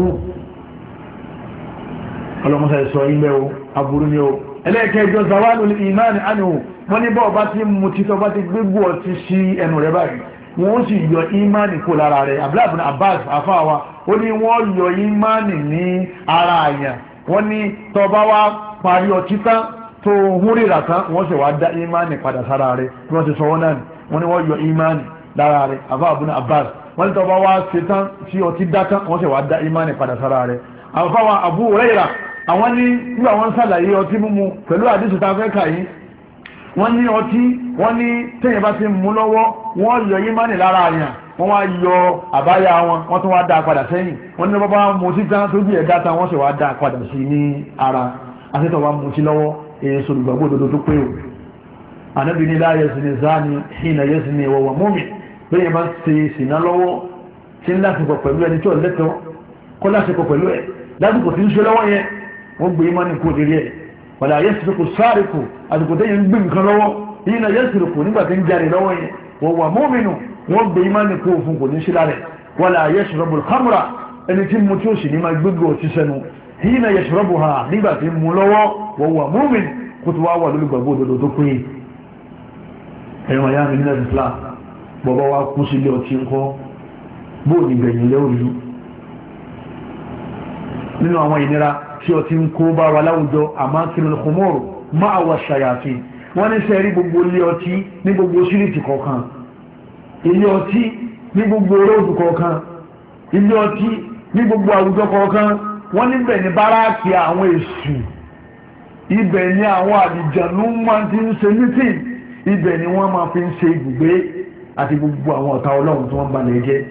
Speaker 3: ọlọ́mọsá ìsọ ilẹ̀ o aburú ni o ẹlẹ́ẹ̀kẹjọ zawalu ìmáni ánìwò wọ́n ní bọ́ọ̀ bá ti mú títọ́ bá ti gbégbó ọtí sí ẹnu rẹ̀ báyìí wọ́n sì yọ ìmáni kó lára rẹ̀ abdullahi bin abbas afáwa ó ní wọ́n yọ ìmáni ní ara àyàn wọ́n ní tó bá wá parí ọtí tán tó hún rírà tán wọ́n sì wá dá ìmáni padà sára rẹ̀ tí wọ́n ti sọ wọ́n náà ni wọ́n ní wọ́n yọ ìmáni lára rẹ̀ afáwa bin abbas wọ́n ní tó bá wá ṣe tán tí ọtí dá tán wọ́n sì wá dá ìmáni padà sára rẹ̀ afáwa Abu Hurairah àwọn ní nígbà wọ́n sàlàyé ọtí mímu pẹ̀lú àdísù ta fẹ́ kà yìí wọ́n ní ọtí wọ́n ní tẹ́yìn bá ti mú lọ́wọ́ wọ́n yọ ìmánì lára àyàn wọ́n wá yọ àbáyá wọn wọ́n tún wá dá padà sẹ́yìn wọ́n ní bàbá mú sí tán tó bí ẹ̀dá tán wọ́n sì wá dá padà sí ní ara àtẹ́tọ̀ wá mú sí lọ́wọ́ èyí sọ̀rọ̀gbàgbọ́ òdodo tó pé o ànábì ní láyé sí ní záni hìnà yé sí ní ìwọ̀wọ̀ mọ́mì bẹ́yẹn bá ti sìnà lọ́wọ́ tí ń lásìkò pẹ̀lú ẹni tí ò lẹ́tọ̀ọ́ kọ́ lásìkò pẹ̀lú ẹ̀ lásìkò tí ń ṣe lọ́wọ́ yẹn wọ́n gbé ìmánì kó lérí ẹ̀ wàlá yẹ́sìrìkù sáàrìkù àdìkò tẹ́yìn ń gbé nǹkan lọ́wọ́ yìí na yẹ́sìrìkù nígbà tí ń jáde lọ́wọ́ yẹn wọ́n wà mọ́mìnù wọ́n gbé ìmánì kó fún kò ní sí lára wàlá yẹ́sìrìkù kámúra ẹni tí mu tí ó sì ní máa gbégbé ọtí sẹ́nu yìí na yẹ́sìrìkù ha nígbà tí mu lọ́wọ́ wọ́n wà mọ́mìn kó tó wá wà lórí gbàgbọ́ òdodo tó pé ẹ̀rọ ayá mi nílẹ̀ Islam bọ́bá wa kú sílé ọtí ńkọ́ bóò ní gbẹ̀yìn lẹ́wọ̀lú nínú àwọn ìnira tí ó ti ń kó bá wa láwùjọ àmákìrìl khumur máa wà ṣàyàfin wọ́n ní sẹ́rí gbogbo ilé ọtí ní gbogbo síríìtì kọ̀ọ̀kan ilé ọtí ní gbogbo róòdù kọ̀ọ̀kan ilé ọtí ní gbogbo àwùjọ kọ̀ọ̀kan wọ́n níbẹ̀ ní báráàkì àwọn èṣù ibẹ̀ ni àwọn àdìjànú máa ti ń ṣe mítìn ibẹ̀ ni wọ́n máa fi ń ṣe ibùgbé àti gbogbo àwọn ọ̀tá ọlọ́run tí wọ́n bá lè jẹ́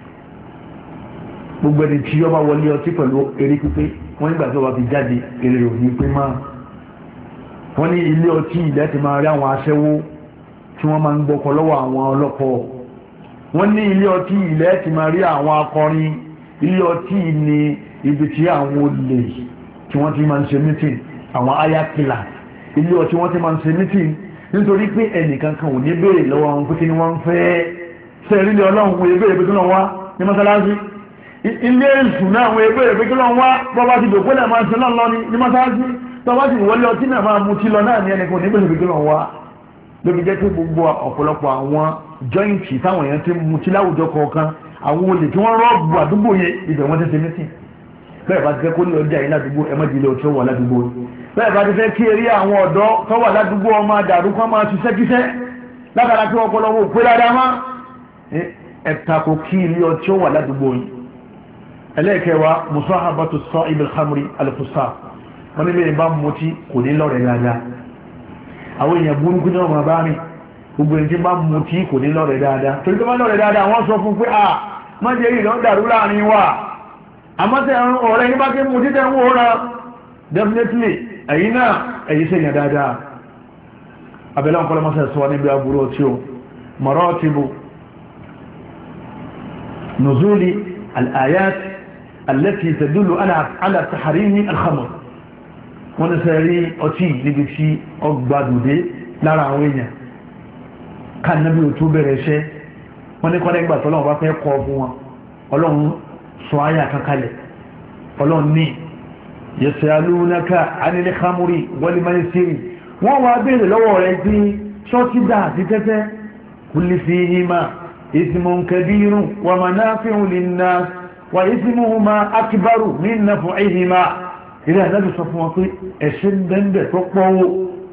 Speaker 3: gbogbo ẹni tí ọba wọlé ọtí pẹ̀lú eré pípé wọ́n nígbà tí ọba fi jáde èrè rò ní pé máa wọ́n ní ilé ọtí ilẹ̀ ti máa rí àwọn aṣẹ́wó tí wọ́n máa ń gbọ́kọ̀ lọ́wọ́ àwọn ọlọ́kọ wọ́n ní ilé ọtí ilẹ̀ ti máa rí àwọn akọrin ilé ọtí ní ibi tí àwọn olè tí wọ́n ti máa ń ṣe mítìn àwọn ayakila ilé ọtí wọ́n ti máa ń ṣe mítìn nítorí pé ẹnìkan kan ò ní béèrè lọ́wọ́ wọn pé kí ni wọ́n ń fẹ́ sẹ́ẹ̀rí ilé ọlọ́run kò yẹ béèrè pé kí wọ́n wá ní mọ́sálásí ilé ìsùn náà àwọn ẹgbẹ́ rẹ̀ pé kí lọ́n wá bọ́bá ti dòkó lẹ̀ máa ṣe lọ́n lọ ní mọ́sálásí tọ́bá ti wọlé ọtí náà máa mutí lọ náà ní ẹnìkan ní pèsè pé kí lọ́n wá lóbi jẹ́ pé gbogbo ọ̀pọ̀lọpọ̀ àwọn jọ́ìntì táwọn èèyàn ti mutí láwùjọ kọ̀ọ̀kan àwọn olè tí wọ́n rọ́ọ̀bù àdúgbò yẹn ibẹ̀ wọ́n ti ṣe mítìn bẹ́ẹ̀ bá ti fẹ́ kó ní ọjà yìí ládùúgbò ẹ má jìlẹ̀ ọ̀tí ó wà ládùúgbò bẹ́ẹ̀ bá ti fẹ́ kí eré àwọn ọ̀dọ́ tó wà ládùúgbò ọmọ àdàrú kan máa ṣiṣẹ́ kíṣẹ́ lágbára tí wọ́n kọ́ lọ́wọ́ òpé dáadáa má ẹ̀ta kò kí ilé ọtí ó wà ládùúgbò yìí ẹlẹ́ẹ̀kẹwàá musahabatu sa'ib al-khamri al-fusaq wọ́n nílé ìbá mutí kò ní lọ́rẹ̀ dáadáa àwọn èèyàn burúkú ní ọmọ bá mi gbogbo ẹni tí bá mutí kò ní lọ́rẹ̀ dáadáa torí tó bá lọ́rẹ̀ dáadáa wọ́n sọ fún pé à má jẹ́ ìrọ̀ dàrú láàrin wa àmọ́tẹ̀ ọ̀rẹ́ yí bá kí mú títẹ̀ ń wòrán definitely ẹ̀yìn náà ẹ̀yí sẹ́yìn dáadáa abẹ́lẹ́ ọ̀kọ́lọ́ mọ́sẹ̀ sọ níbi aburú ọtí o maratibu nuzuli al-ayat allati tadullu ala tahrimi al-khamr wọ́n ní sẹ́rí ọtí níbi tí ọgbàdùdé lára àwọn èèyàn ká nábì ò tó bẹ̀rẹ̀ iṣẹ́ wọ́n ní kọ́lẹ́ ìgbà tọ́lọ́wọ́ bá fẹ́ kọ́ fún wọn ọlọ́run sọ ayà kankalẹ̀ ọlọ́run ní yasalunaka anil khamri wal maisiri wọ́n wá bèèrè lọ́wọ́ rẹ̀ pé ṣọ́tídà àti tẹ́tẹ́ kulli fihima ismun kabirun wa manafi'u linnas wa ismuhuma akbaru min naf'ihima ilẹ̀ àdájú sọ fún wọn pé ẹ̀ṣẹ̀ bẹ́ẹ̀ tó pọ́wó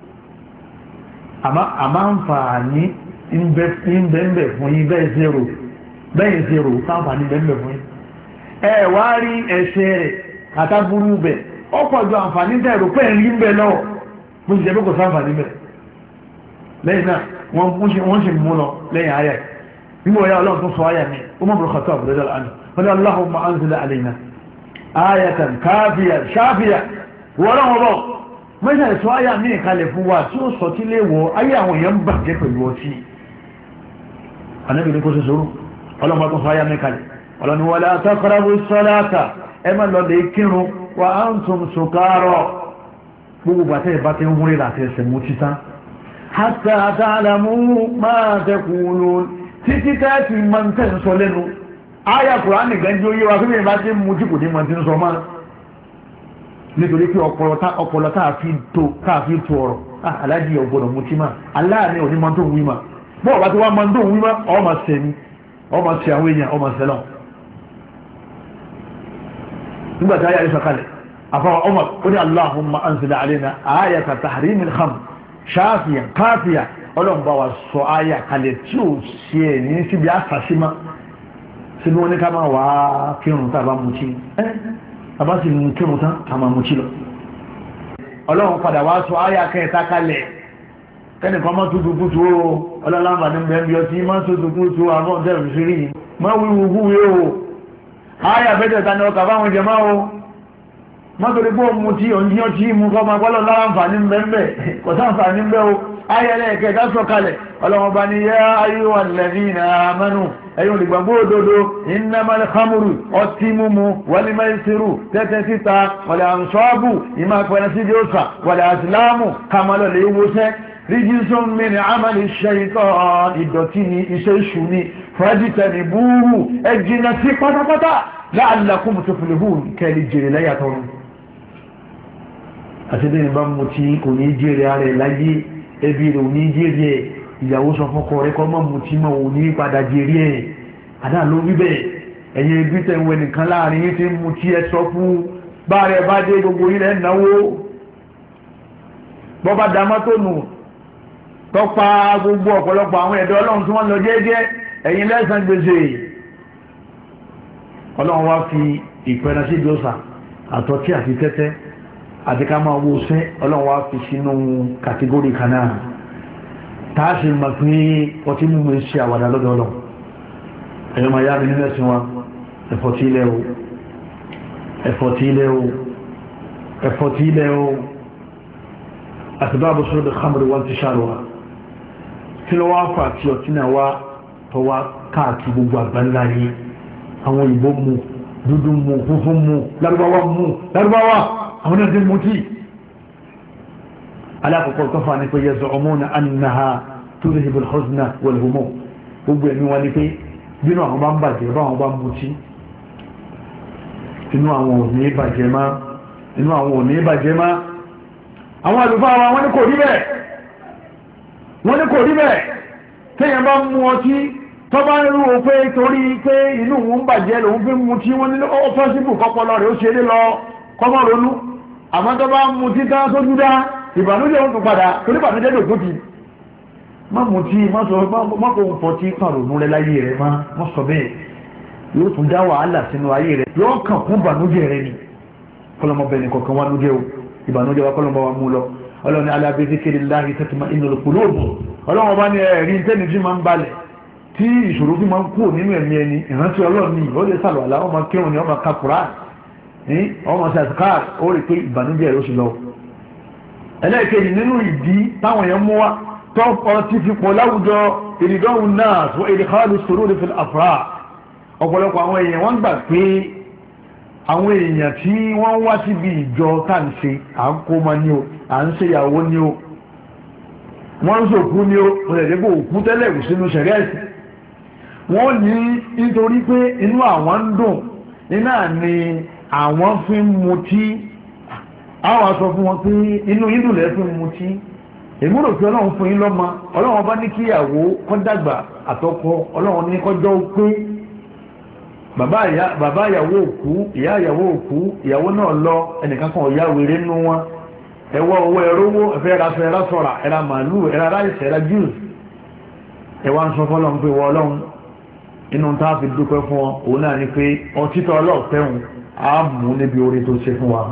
Speaker 3: àmá ń fà ní ìbẹ̀ẹ̀bẹ̀ fún yí bẹ́ẹ̀ zero bẹ́ẹ̀ zero sáǹfà ní bẹ́ẹ̀ fún yí ẹ wá rí ẹ̀ṣẹ̀ rẹ̀ àtàbúrú bẹ̀ ọ̀pọ̀ jù àǹfààní tẹ̀rù pẹ́ rí ń bẹ̀ lọ́wọ́ bó ti jẹ́ pé kò sáǹfà níbẹ̀ lẹ́yìn náà wọ́n ṣe mú lọ lẹ́yìn ayà nígbà ọ̀yá ọlọ́run tó sọ ayà ní Umar bin Khattab radiyallahu anhu wọ́n ní Allahumma anzil alayna ayatan káfíà ṣáfíà wọ́n rán wọn bọ̀ mẹ́ta ìsọ ayà ní ìkalẹ̀ fún wa tí ó sọ tí lè wọ ayé àwọn èèyàn bàjẹ́ pẹ̀lú ọtí Ànábì ní kó ṣe sọ̀rọ̀ ọlọ́run tó sọ ayà ní ìkalẹ̀ ọlọ́run wala taqrabu salata ẹ má lọ lè kírun wa antum sukara gbogbo bàtẹ́ ìbá tí ń wúrí láti ẹsẹ̀ mú títà hatta ta'lamu ma taqulun títí tẹ́ẹ̀tì máa ń tẹ́ ń sọ lẹ́nu ayà Kùránì gẹ́jú ó yé wa fún ìbá tí ń mú tí kò ní máa ti ń sọ máa nítorí pé ọpọlọ táàfí tó ọ̀rọ̀ aláàjí ọgbọ̀nà mú tí máa aláàní òní máa tó wí máa bọ́ọ̀ bá tí wá máa tó wí máa ọmọ sẹ́ni ọmọ sí àwọn èèyàn ọmọ sẹ́lọ̀ nígbàtí ayà ìsọ̀kalẹ̀ afọ́wọ́ ọmọ ó ní Allahumma anzil alayna ayata tahrimil khamr ṣáfíà káfíà ọlọ́mbà wa sọ ayà kalẹ̀ tí ó ṣe ẹ̀ ní síbi àṣàṣímá sínú wọn ní ká máa wà kírun tàbá mú tí ẹ́ tàbá sì mú kírun tán ká máa mú tí lọ ọlọ́run padà wá sọ ayà kẹta kalẹ̀ kẹ́nìkan mọ́ tuntun kútu ó ọlọ́lámbà ní bẹ̀m̀bí ọtí mọ́ tuntun kútu àwọn ọ̀dẹ́rù sí rí mọ́ wíwú wúwé ó ayà bẹ́tẹ̀ta ni ọkà fáwọn jẹ máa ó mọ́tòrí pé mú tí òun yíò tí mú kọ́ máa gbọ́lọ̀ lára ǹfàní mẹ́mẹ́ kò sáǹfàní mẹ́ o ayẹ́lẹ́ ẹ̀kẹ́ dásọ kalẹ̀ ọlọ́mọba ni yá ayyuhal ladhina amanu ẹ̀yùn olùgbàgbọ́ òdodo innamal khamru ọtí mímu wal maisiru tẹ́tẹ́ títa wal ansabu ìmá pẹ̀lẹ́ sí díòsà wal azlamu kamalọ̀ lè wọ́sẹ́ rijsun min amali shaytan ìdọ̀tí ni iṣẹ́ ìṣù ni fajtanibuhu ẹjìnà sí pátápátá la'allakum tuflihun kẹ́lì jèrè lẹ́yàtọ̀run àti bí ìbá mú tí kò ní jèrè ààrẹ láyé ẹbí rẹ̀ ò ní jèrè ẹ̀ ìyàwó sọ fọ́kọ rẹ̀ kọ́ mọ́ mú tí mọ́ ò ní padà jèrè ẹ̀ àdá ló wí bẹ́ẹ̀ ẹ̀yìn ẹbí tẹ̀wẹ̀ nìkan láàrin yìí tí mú tí ẹ sọ fún bá rẹ̀ bá dé gbogbo ilẹ̀ náwó bọ́ bá dá mọ́tò nù tọ́pa gbogbo ọ̀pọ̀lọpọ̀ àwọn ẹ̀dọ́ ọlọ́run tí wọ́n lọ jẹ́jẹ́ ẹ̀yìn lẹ́sàn gbèsè ọlọ́run wá fi ìpẹ́ra sí ìjọsà àtọ́tí àti tẹ́tẹ́ àti ká máa wo sẹ́ ọlọ́run wá fi sínú kàtígórì kan náà táàṣì mọ̀ pé ọtí mímú ṣe àwàdà lọ́dọ̀ ọlọ́run ẹ̀yọ́ máa yá mi nínú ẹ̀sìn wa ẹ̀fọ́ tí ilẹ̀ o ẹ̀fọ́ tí ilẹ̀ o ẹ̀fọ́ tí ilẹ̀ o àtibábọ̀ sọ́dọ̀ khamri wọn ti ṣàrọ̀wà kí ló wá fà tí ọtí náà wá tọwá káàkiri gbogbo àgbáńlá yìí àwọn òyìnbó mu dúdú mu funfun mu lárúbáwá mu lárúbáwá àwọn náà ti mú tí alákọ̀ọ́kọ́ tó fà ní pé yaz'umuna annaha tudhhibu al-huzna wal-humum gbogbo ẹ̀mí wọn ni pé bínú àwọn bá ń bàjẹ́ báwọn bá ń mutí inú àwọn ò ní bàjẹ́ má inú àwọn ò ní bàjẹ́ má àwọn àlùfáà wa wọ́n ní kò rí bẹ́ẹ̀ wọ́n ní kò rí bẹ́ẹ̀ téèyàn bá mú ọtí tó bá ń rú o pé torí pé inú òun ń bàjẹ́ lòun fi ń mutí wọ́n ní ó fọ́sibù kọ́pọlọ rẹ̀ ó ṣe é lọ kọ́mọ́ ronú àmọ́ tó bá ń mutí tán sójú dá ìbànújẹ́ òun tó padà torí ìbànújẹ́ lòkú ti má mutí má sọ má kò ń fọtí kan ronú rẹ láyé rẹ má má sọ bẹ́ẹ̀ yóò tún dá wàhálà sínú ayé rẹ yóò kàn fún ìbànújẹ́ rẹ ni kọlọmọbẹni kọ̀ọ̀kan wá nújẹ́ o ìbànújẹ́ wa kọlọmọ wa mú lọ ọlọ́ni ala bi zikrillahi tatma'innul qulub ọlọ́wọ́n bá ní ẹ̀rí tẹ́ni tí máa ń balẹ̀ tí ìṣòro tí máa ń kú nínú ẹ̀mí ẹni ìrántí ọlọ́run ní ó lè sàlọ̀ àlá ọmọ kírun ni ọmọ kakura ní ọmọ sàtìkáà ó rí pé ìbànújẹ́ rẹ̀ ó sì lọ. ẹlẹ́ẹ̀kejì nínú ìdí táwọn èèyàn mú wa tó ọtí fi pọ̀ láwùjọ ìrìdọ́hùn náà tó idkhalu sururi fil afrah ọ̀pọ̀lọpọ̀ àwọn èèyàn wọ́n gbà pé àwọn èèyàn tí wọ́n wá síbi ìjọ káàṣe à ń kó ma ní o à ń ṣe ìyàwó ní o wọ́n ń sòkú ní o òṣèlébò òkú tẹ́lẹ̀ kù sínú ṣẹ̀rẹ́ẹ̀sì wọ́n ní nítorí pé inú àwọn ń dùn iná ni àwọn fi ń mutí àwọn sọ fún wọn pé inú ìdùnlẹ̀ fi ń mutí èmi rò pé ọlọ́run fún yín lọ́mọ ọlọ́run bá ní kíyàwó kó dàgbà àtọkọ ọlọ́run ní kọjọ́ pé bàbá ìyàwó òkú ìyá ìyàwó òkú ìyàwó náà lọ ẹnìkan kan ọ̀yá wèrè nínú wọn ẹwọ́ owó ẹrówó ẹfẹ́ ẹ̀rásọ ẹ̀rásọ̀rà ẹ̀rá màálù ẹ̀rá ráìsì ẹ̀rá jùs ẹwà ń sọ fọ́lọ́n pé wọ́n ọlọ́run inú tá a fi dúpẹ́ fún wọn òun náà ni pé ọtítọ́ ọlọ́ọ̀fẹ́hùn á mú níbi orí tó ṣe fún wa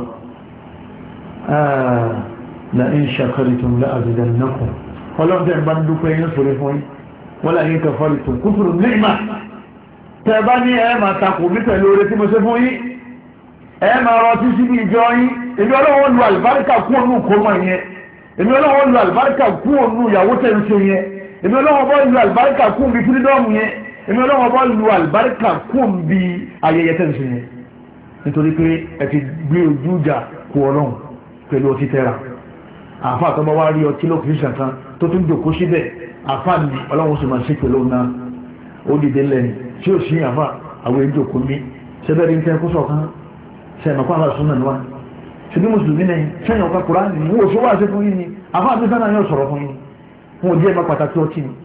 Speaker 3: la in shakartum la azidannakum ọlọ́run tẹ́ ń bá ń dúpẹ́ yín sórí fún yín wọ́n là yín kafartum kufru ni'ma tẹ́ bá ní ẹ máa takò mí pẹ̀lú oore tí mo ṣe fún yín ẹ máa rọtí síbi ìjọ yín èmi ọlọ́wọ́ lu àlùbáríkà kú ònú kọ́mọ yẹn èmi ọlọ́wọ́ lu àlùbáríkà kú ònú ìyàwó tẹ̀ ń ṣe yẹn èmi ọlọ́wọ́ bọ́ lu àlùbáríkà kú ònú fírídọ́ọ̀mù yẹn èmi ọlọ́wọ́ bọ́ lu àlùbáríkà kú ònú ayẹyẹ tẹ̀ ń ṣe yẹn nítorí pé ẹ ti gbé ojú ìjà kú ọlọ́run pẹ̀lú ọtí tẹ́ra àfa àtọ́bọ̀ wá rí ọtí lókùnrin kan tó tún jòkó síbẹ̀ àfa ni ọlọ́run sì máa ṣe pẹ̀lú náà ó dìde lẹ́nu tí ó sì àfa àwọn èjò kò mí sẹ́bẹ̀rẹ̀ ń tẹ́ kó sọ̀kan sẹ́ẹ̀mọ̀kọ́ àlàsùn náà wá ṣe bí mùsùlùmí náà sẹ́yìn ọ̀ká kùránì ní wọ́n ṣó wà sí fún yín ni àfáà bí sánà yóò sọ̀rọ̀ fún yín wọn ò jẹ́ ẹ̀mọ́ pàtàkì ọtí ni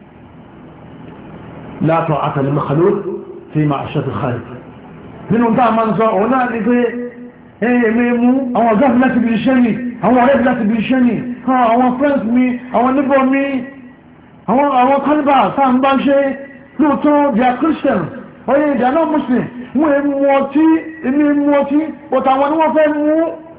Speaker 3: la ta'ata li makhluq fi ma'siyati al-khaliq nínú tá a máa ń sọ òun náà ni pé ẹ̀yẹ̀mí mú àwọn ọ̀gá mi láti bí iṣẹ́ ni àwọn ọ̀rẹ́ mi láti bí iṣẹ́ ni àwọn friends mi àwọn níbọ̀ mi àwọn kálíbà sáà ń bá ṣe lóòótọ́ they are Christians ọ̀yẹ́ they are not Muslim wọ́n è mú ọtí inú mú ọtí ọ̀tà wọn ni wọ́n fẹ́ mú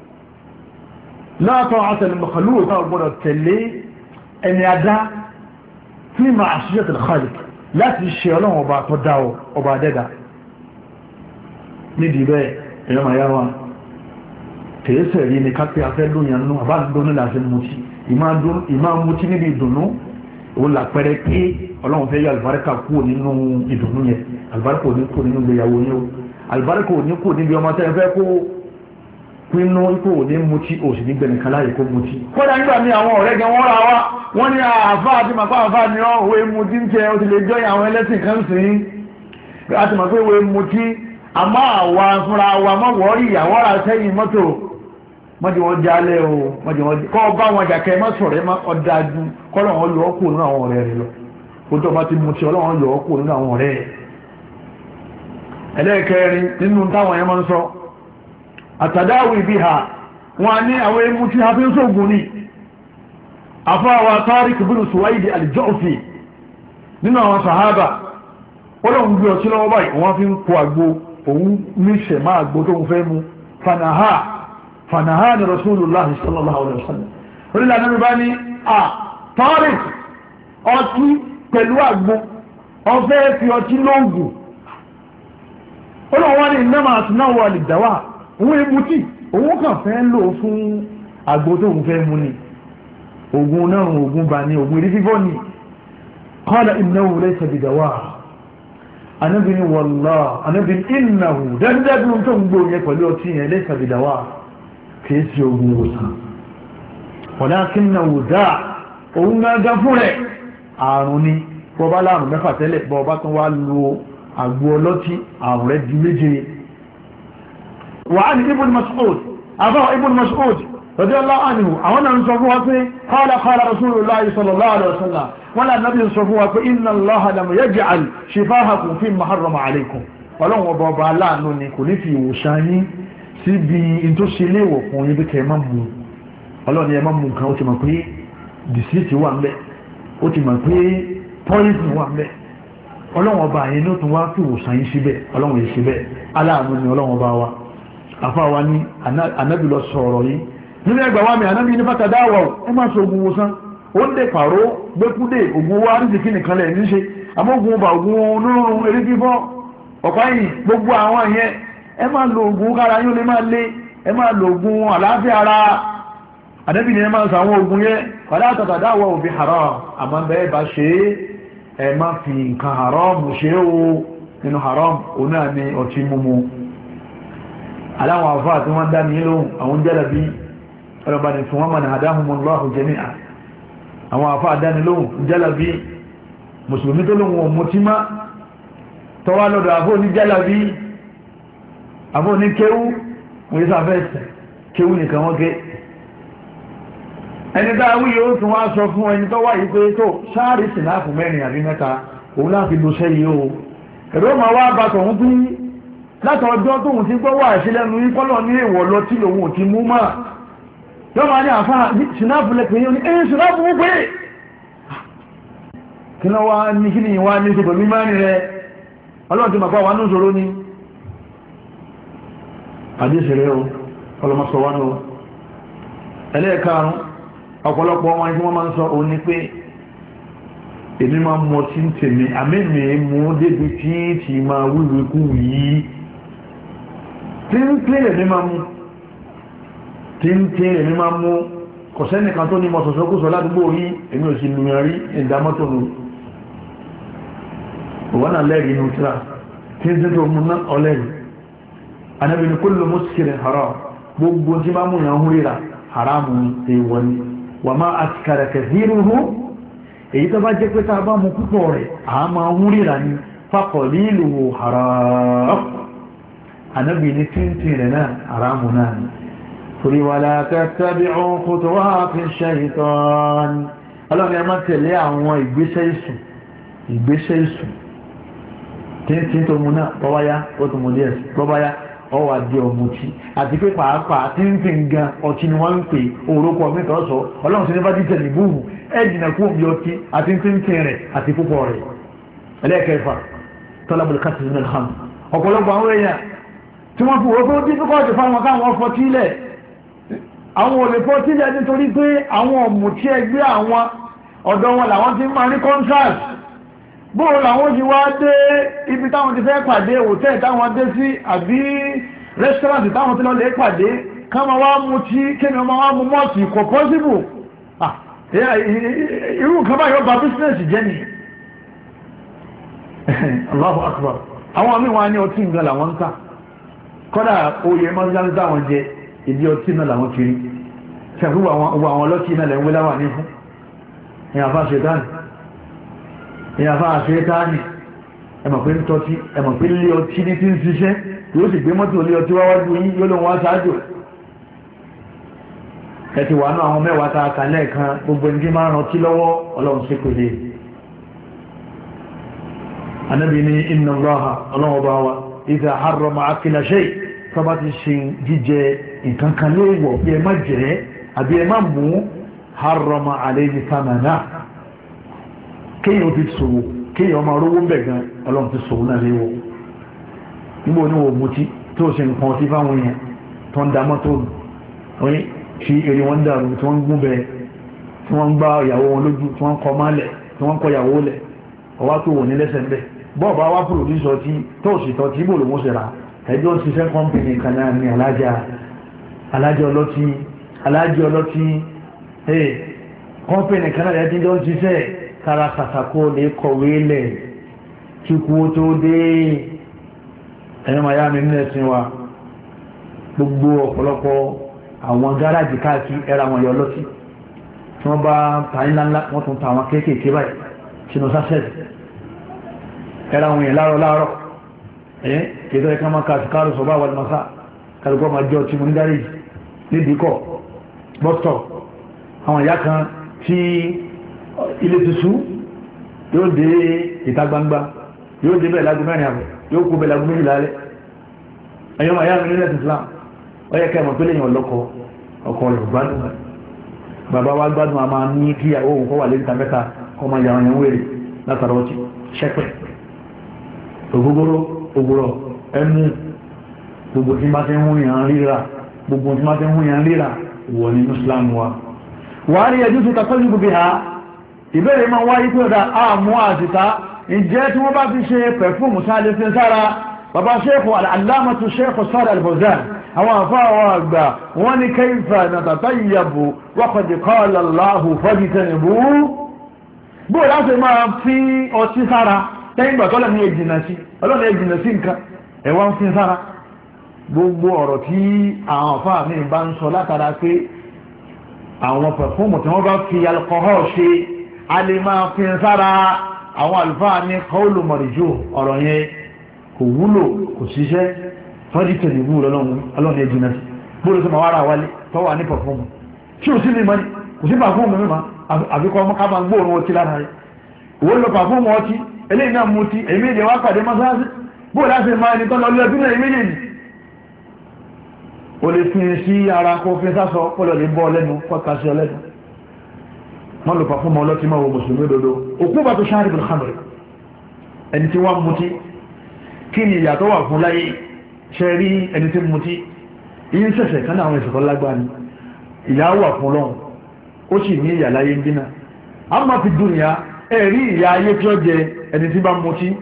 Speaker 3: látọ̀ àtẹ̀lẹ̀ mọ̀kàlù ọ̀tà ọgbọ̀nà tẹ̀lé ẹni adá tí ma àṣíṣẹ́ tẹ̀lẹ̀ Khaliq láti ṣe ọlọ́run ọba tó dá ọba dẹ́dà nídìí bẹ́ẹ̀ ẹ̀yọ́ ma yá wa tẹ̀ẹ́sẹ̀ rí ni kápẹ́ afẹ́ lóyìn nínú àbádọ́nù láti mutí ìmá mutí níbi ìdùnnú ó làpẹrẹ pé ọlọ́run fẹ́ yọ àlùbáríkà kúrò nínú ìdùnnú yẹn àlùbáríkà ò ní kúrò nínú ìgbéyàwó yẹn o àlùbáríkà ò ní kúrò níbi ọmọ tẹ́ fẹ́ kó pinnu ipò ò ní mutí ò sì ní gbẹ̀nìkan láyé kó mutí. kódà nígbà ní àwọn ọ̀rẹ́ gan wọ́n ra wa wọ́n ní àáfà àti màpá àáfà ni ọ́ òwe mutí ń tẹ ó ti lè jọ àwọn ẹlẹ́sìn kan sí i àti màpá òwe mutí àmọ́ àwa fúnra wa mọ̀ wọ́ọ́rì ìyàwó ra sẹ́yìn mọ́tò mọ́jú wọn jálẹ̀ o mọ́jú wọn kọ́ bá wọn jàkẹ́ mọ́ sọ̀rọ̀ ẹ má ọ̀dájú kọ́lọ̀ wọn lọ ọkùn nínú àwọn ọ̀rẹ́ rẹ lọ kótó bá ti mú tí ọlọ́wọ́n lọ ọkùn nínú àwọn ọ̀rẹ́ rẹ ẹlẹ́ẹ̀kẹrin nínú táwọn ẹ̀ máa ń sọ àtàdáwì bí ha wọn ní àwọn emu tí a fi ń sóògùn ní afáwa Tariq bin Suwaid al-Ju'fi nínú àwọn sàhábà ọlọ́run gbé ọtí lọ́wọ́ báyìí wọ́n fi ń kó àgbo òun níṣẹ̀ máa àgbo tó ń fẹ́ mu fanaha fanaha ni Rasulullah sallallahu alaihi wasallam orílẹ̀ àná bá ní à Tariq ọtí pẹ̀lú àgbo ọfẹ́ fi ọtí lóògùn ọlọ́run wá ní innama asnahu lid-dawa òun emutí òun kàn fẹ́ lò fún àgbo tó ń fẹ́ mu ni ogun náà ogun bá ní ogun ìrí fífọ́ ni qala innahu laysa bidawa anábi ni wallah anábi innahu dájúdájú tó ń gbò yẹ pẹ̀lú ọtí yẹn laysa bidawa kìí sí ogun òsàn walakinnahu dá òun gágá fún rẹ̀ àrùn ni bọ́ọ̀bá láàrùn mẹ́fà tẹ́lẹ̀ bọ́ọ̀bá tún wá lo àgbo ọlọ́tí àrùn rẹ̀ di méje. wàá ní Ibn Mas'ud àbáwọ̀ Ibn Mas'ud radiyallahu anhu àwọn náà ń sọ fún wa pé qala qala Rasulullahi sallallahu alaihi wasallam wọ́n lá nàbí ń sọ fún wa pé inna Allaha lam yaj'al shifahakum fimma harrama alaykum ọlọ́run ọba ọba aláàánú ni kò ní fi ìwòsàn yín síbi tó ṣe léèwọ̀ fún yín bí kẹ́ ẹ má mú ọlọ́run ni ẹ má mú nǹkan ó ti mọ̀ pé disease wà ń bẹ ó ti mọ̀ pé poison wà ń bẹ ọlọ́run ọba yẹn ló tún wá fi ìwòsàn yín síbẹ̀ ọlọ́run yìí síbẹ̀ aláàánú ni ọlọ́run ọba wa àfa wa ní anábì lọ sọ̀rọ̀ yìí nínú ẹgbàá wa mi anábì ní bàtà dáwọ̀ ẹ má sọ ogun wòsàn ó ń dè pàrọ̀ gbẹ́kúdè ogun wa àríṣìkí nìkan lẹ̀ ní ṣe àmọ́ ogun ọba ogun onírúurú eré fífọ́ ọ̀pá yìí gbogbo àwọn yẹn ẹ máa lo oògùn kára yóò lè máa lé ẹ máa lo oògùn àlàáfíà ara àdẹ́bì ni ẹ máa sọ àwọn oògùn yẹn padà àtàtàdáwọ̀ òbí haram àmọ́ bẹ́ẹ̀ bá ṣe ẹ má fi nǹkan haram ṣe ó nínú haram òun náà ni ọtí mímu aláwọn àfáà tí wọ́n dá ní lóhùn àwọn jẹ́lẹ̀bí ọlọ́ba ni fún wọn mọ̀ ní hadahumullahu jami'a àwọn àfáà dá ní lóhùn jẹ́lẹ̀bí mùsùlùmí tó lóhùn ọmọtí má tọ́wá lọ́dọ̀ àfó ní jálàbí àfó ní kéwú wọ́n yí sáfẹ́ẹ̀sẹ̀ kéwú nìkan wọ́n ké ẹni tá wí yóò tún wá sọ fún ẹni tọ́wá yìí pé tó sáàrí sì láàfù mẹ́rin àbí mẹ́ta òun láti lọ sẹ́yìí o ẹ̀rọ ma wá bá tọ̀hún pín látọ̀ ọjọ́ tóhun ti gbọ́ wà sílẹ̀nu yí kọ́lọ̀ ní èèwọ̀ lọ tí lòun ò ti mú mà yọ́ máa ní àfá sinapu lẹ́pẹ̀ yóò ní ẹ̀ sinapu mú pé kí lọ́ wá ní kí ni ìwá ní ṣe pẹ̀lú mẹ́rin rẹ̀ ọlọ́run ti màpá wà ní ìṣòro ní àdíṣẹ́rẹ́ o ọlọ́mọsọ wá ní o ẹlẹ́ẹ̀karùn ọ̀pọ̀lọpọ̀ wọn tí wọ́n máa ń sọ òun ni pé èmi máa mọ tí ń tèmi àmẹ́mẹ́ mú débi tí tí máa wíwí kú yìí tí ń pè èmi máa mú tí ń pè èmi máa mú kò sẹ́nìkan tó ní mọ̀ sọ̀sọ́kúsọ ládùúgbò rí èmi ò sì lùyàn rí ìdámọ́tò nù wọ́n lẹ́rìí inú tíra tí ń tẹ́tọ̀ mú ná ọlẹ́rìí Ànábì ní kullu muskirin haram gbogbo tí bá mú yàn húríra haramu ti wọ́n ni wa ma askara kathiruhu èyí tó bá jẹ́ pé tá bá mú púpọ̀ rẹ̀ a máa húríra ni fa qaliluhu haram Ànábì ní tí rẹ̀ náà haramu náà ni torí wala tattabi'u khutuwati shaytan ọlọ́run ẹ má tẹ̀lé àwọn ìgbésẹ̀ ìsù ìgbésẹ̀ ìsù tí tí tó mú náà bọ́báyá ó tó mú díẹ̀ bọ́báyá ọwà di ọmọtí àti pé pàápàá tí ń fi ń gan ọtí ni wọ́n ń pè orúkọ mẹ́ta ọ̀sọ̀ ọlọ́run sí ní bá jíjẹ nìbúhù ẹ̀dìnà kú omi ọtí àti ń fi ń fi rẹ̀ àti púpọ̀ rẹ̀ ẹlẹ́ẹ̀kẹfà tọ́lábùl kásì nínú ìhàn ọ̀pọ̀lọpọ̀ àwọn èèyàn tí wọ́n fi wọ́n fún dífíkọ́ọ̀tì fáwọn káwọn fọtílẹ̀ àwọn olè fọtílẹ̀ nítorí pé àwọn ọ̀mùtí ẹgbẹ́ àwọn ọ̀dọ́ wọn làwọn ti máa ní contract bóò làwọn jí wá dé ibi táwọn ti fẹ́ pàdé hòtẹ́ẹ̀ táwọn dé sí àbí rẹ́sítọ́rántì táwọn tí lọ lè pàdé káàmà wá mú tí kéèmì ọmọ wá mú mọ́ọ̀tì kò pọ́síbù irú nǹkan báyìí ó ba bísínẹ́sì jẹ́ ni Allahu Akbar àwọn míì wọn ní ọtí nǹkan làwọn ń tà kọ́dà oyè mọ́sálásí táwọn jẹ ìdí ọtí náà làwọn kiri ṣàfihàn àwọn ọlọ́tí náà lẹ́wọ́ láwà ní fún ìyàfà ṣètánì ìyàfà àṣẹ́tánì ẹmọ̀ pé ń tọ́tí ẹmọ̀ pé lé ọtí ní tí ń ṣiṣẹ́ yóò sì gbé mọ́tò lé ọtí wáwájú yí yóò lóun wá sáájò ẹ̀tì wà náà àwọn mẹ́wàá ta kàlẹ̀ kan gbogbo ẹni tí máa ràn tí lọ́wọ́ ọlọ́run sí pèlè anábì ní inna Allaha ọlọ́run ọba wa idha harrama akila shay tó bá ti ṣe jíjẹ nǹkan kan léèwọ̀ bí ẹ má jẹ́ àbí ẹ má mú harrama alayhi thamana kéèyàn ti sòwò kéèyàn ọmọ orówó ń bẹ̀ gan ọlọ́run ti sòwò náà léwọ́ nígbà oníwò mutí tó ṣe nǹkan ọtí fáwọn èèyàn tó ń da mọ́tò oyin tí èrè wọn dàrú tí wọ́n ń gún bẹ́ẹ̀ tí wọ́n ń gbá ìyàwó wọn lójú tí wọ́n ń kọ málẹ̀ tí wọ́n ń kọ ìyàwó lẹ̀ ọwá tó wò ní lẹ́sẹ̀ ń bẹ̀ bọ́ọ̀bá wá pòròdúsọ tí tó sì tọ́ tí bò lòun ṣe ra ẹjọ́ ń ṣiṣẹ́ kọ́mpìnì kan náà ní alájà alájà ọlọ́tí alájà ọlọ́tí kọ́mpìnì kan náà ẹjọ́ ń ṣiṣẹ́ kára kàtàkó lè kọ̀wé lẹ̀ kí kú tó dé ẹ̀yọ́ maya mi nílẹ̀ sí wa gbogbo ọ̀pọ̀lọpọ̀ àwọn gáràjì káàkiri ẹra wọn yọ lọ́tí tí wọ́n bá ta ńláńlá wọ́n tún ta àwọn kéékèèké báyìí sínú sásẹ̀tì ẹ̀rọ àwọn èèyàn láàárọ̀ láàárọ̀ ẹ̀yẹ́ kìí ẹ̀ká máa kàtí káàrù sọ̀bá wà lọ́mọ́sá kàrùkọ́ máa jọ tí mo ní gáréjì nídìíkọ̀ bọ́stọ̀ àwọn ìyá kan tí ilé tuntun yóò dé ìta gbangba yóò dé bẹ́ẹ̀ lágún mẹ́rin àbẹ̀ yóò kó bẹ́ẹ̀ lágún méjì lálẹ́ ẹ̀yọ́ máa yá mi nílẹ̀ Islam ó yẹ kẹ́mọ̀ tó lè yàn lọ́kọ ọkọ rẹ̀ gbádùn bàbá wa gbádùn a máa ní kí àwọn òun kọ́ wà lẹ́ta mẹ́ta kọ́ máa yàwọn yẹn wèrè látara ọtí ṣẹ́pẹ̀ ògógóró ògùrọ̀ ẹnu gbogbo tí máa ti ń hún yàn ríra gbogbo tí máa ti ń hún yàn ríra wọ̀ ní Islam wa wà á rí ẹjú sí takọ́ yìí gbogbo ha ìbéèrè máa wáyé pé ọ̀dà àmú àtìta ìjẹ́ tí wọ́n bá fi ṣe pẹ̀fúmù sáàlẹ̀ fi sára bàbá ṣéèkù aláàmàtù ṣéèkù sáàrẹ̀ al-Fawzan àwọn àfáàwọ̀ àgbà wọ́n ní kayfa natatayyabu wa qad qala Allahu fajtanibu bó láti máa fi ọtí sára tẹ́yìn gbà tọ́lẹ̀ ní èjìnà sí ọlọ́nà èjìnà sí nǹkan ẹ̀wọ́n fi sára gbogbo ọ̀rọ̀ tí àwọn àfáà mi bá ń sọ látara pé àwọn pẹ̀fúmù tí wọ́n bá fi alcohol ṣe a lè máa fi sára àwọn àlùfáà ní qawlu marjuh ọ̀rọ̀ yẹn kò wúlò kò síṣẹ́ fọ́dí tẹ̀lé ìbú ọlọ́run ẹjìnà sí bóòlù tó ma wára wálé tó wà ní pẹ̀fúmù tí ò sí ní mọ́ni kò sí pàfúmù mímọ́ àfikọ́ ọmọ ká máa gbóòrùn ọtí lára rẹ̀ òwò lọ pàfúmù ọtí eléyìí náà mú ti èmi ìdè wá pàdé mọ́sáàsì bóòlù láti máa ní tọ́lọ lé ọdún náà èmi yìí o lè fi sí ara kó fi sásọ pọ́lọ̀ lè bọ́ lẹ́nu kọ́ta sí ọlẹ́nu wọ́n lọ pàfúmù ọlọ́tí máa wo mùsùlùmí dodo òkú bá tó ṣáàrì bil khamr ẹni tí wọ́n mú ti kí ni ìyàtọ̀ wà fún láyé ṣe rí ẹni tí mú tí iye ṣẹ̀ṣẹ̀ kan náà àwọn ìṣẹ̀kọ́ lágbà ní ìyà wà fún lọ́hùn ó sì ní ìyà láyé ń dínà a máa fi dúnìyà ẹ̀rí ìyà ayé tí ó jẹ ẹni tí bá mú tí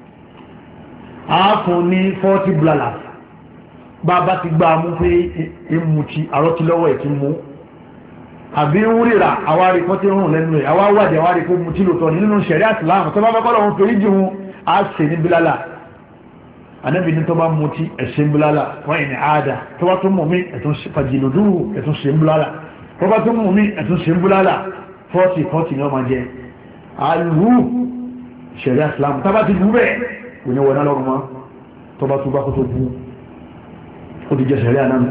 Speaker 3: a fún ní forty blala bá bá ti gbá mú pé ìmú tí àrọ́ ti lọ́wọ́ ẹ̀ ti mú àbí ń ríra àwárí kan tí ń rùn lẹ́nu ẹ̀ àwáwádìí àwárí kó mú tí lòtọ́ nínú ṣẹ̀rí àtìláàmù tó bá fẹ́ kọ́lọ̀ ń fèrí jù wọn á ṣe ní blala anabi ní tó bá mú tí ẹ̀ṣẹ́ mbúlálà wọ́n yìí ní àádá tó bá tó mú mi ẹ̀tún fàjìlòdú ẹ̀tún ṣe mbúlálà tó bá tó mú mi ẹ̀tún ṣe mbúlálà fọ́tí fọ́tí ní ọmọ jẹ́ alú ṣẹ̀rẹ́ islam tó bá ti bú bẹ́ẹ̀ kò ní wọ́n lọ́rùn mọ́ tó bá tó bá kó tó bú ó ti jẹ́ ṣẹ̀rẹ́ anámi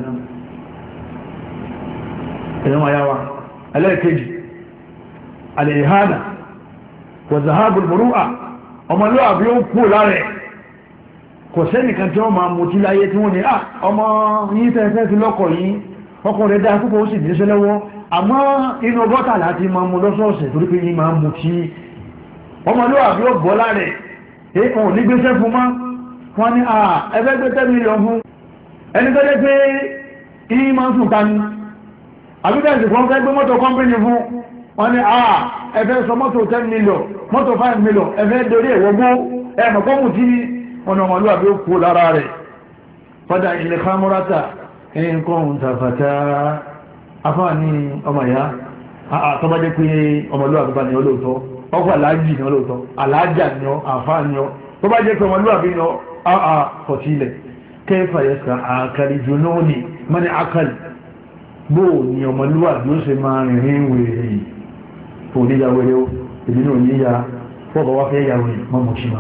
Speaker 3: ẹ̀yọ́ ma yáwa ẹlẹ́ẹ̀kejì alẹ́hánà wà zahabul muru'a ọmọlúwàbí ó kú lára kò sẹ́nìkan tí wọ́n máa mú tí láyé tí wọ́n ní à ọmọ yìí tẹ́ẹ̀fẹ́ fi lọ́kọ̀ yìí ọkọ̀ rẹ̀ dáa púpọ̀ ó sì díṣẹ́ lọ́wọ́ àmọ́ inú bọ́tà láti máa mú lọ́sọ̀ọ̀sẹ̀ torí pé yìí máa mú tí ọmọlúwàbí ó bọ́ láàrẹ̀ èèkàn ní gbéṣẹ́ fún mọ́ wọ́n ní à ẹgbẹ́ gbé ten million fún ẹni tó jẹ́ pé yìí máa ń sùn ta ni àbíkẹ́sì kan fẹ́ gbé mọ́tò kọ́mpínì fún wọ́n ní à ẹfẹ́ sọ mọ́tò ten million mọ́tò five million ẹfẹ́ dorí ẹ̀wọ́gbó ẹ̀mọ̀kọ́mù tí ọ̀nà ọmọlúwàbí ó kú lára rẹ̀ fọ́dá ilẹ̀ kámúrátà ẹ̀yìnkọ́ ń tàfàtà afá ní ọmọ ìyá àtọ́bá jẹ́ pé ọmọlúwàbí bá ní olóòtọ́ ọkọ̀ aláàjì ní olóòtọ́ aláàjà ní ọ àfá ní ọ tó bá jẹ́ pé ọmọlúwàbí ní ọ àà kọ̀tílẹ̀ kẹfà yẹsà àkàrí junóni mọ́ni akal bó ní ọmọlúwàbí ó ṣe máa rìnrìn wèrè tó níyàwó ìbínú níyà fọ́bọ̀ wá fẹ́ yàwó mọ́mọ̀ṣíma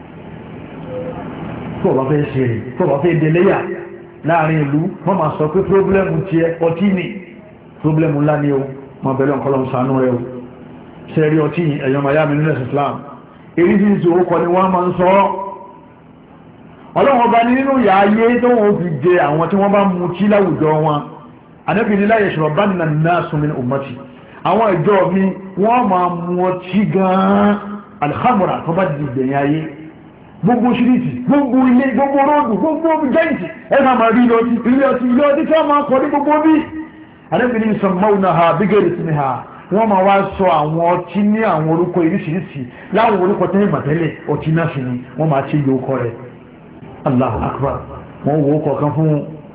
Speaker 3: tó bá fẹ́ ṣe rẹ̀ tó bá fẹ́ dẹ̀lẹ́yà láàrin ìlú wọ́n máa sọ pé pírọ́blẹ́mù tí ẹ ọtí ní pírọ́blẹ́mù ńlá ní o ma bẹ̀rẹ̀ ọ̀kọ́lọ̀ ṣàánú rẹ̀ o ṣẹ́rí ọtí ẹ̀yọ́ miami nílẹ̀ Islam èrí tí ìṣò orúkọ ni wọ́n máa ń sọ ọlọ́wọ́n bá ní nínú ìyà ayé tó wọ́n fi jẹ àwọn tí wọ́n bá mú tí láwùjọ wọn Ànábì la yashrabanna an-nasu min ummati àwọn ìjọ mi wọ́n máa mú ọtí gan-an al-khamra tó bá dìgbẹ̀yìn ayé gbogbo ṣíríìtì gbogbo ilé gbogbo róòdù gbogbo jẹ́ǹtì ẹ̀nà máa rí ilé ọtí ilé ọtí ilé ọtí tí wọ́n máa kọ́ ní gbogbo bí Ànábì ní sọmọ́ọ̀nà ha bígẹ̀rì sí ni ha wọ́n máa wá sọ àwọn ọtí ní àwọn orúkọ oríṣiríṣi láwọn orúkọ tẹ́lẹ̀ màtẹ́lẹ̀ ọtí náà sì ni wọ́n máa ṣe yóò kọ́ rẹ̀ Allahu Akbar wọ́n wo kọ̀ọ̀kan fún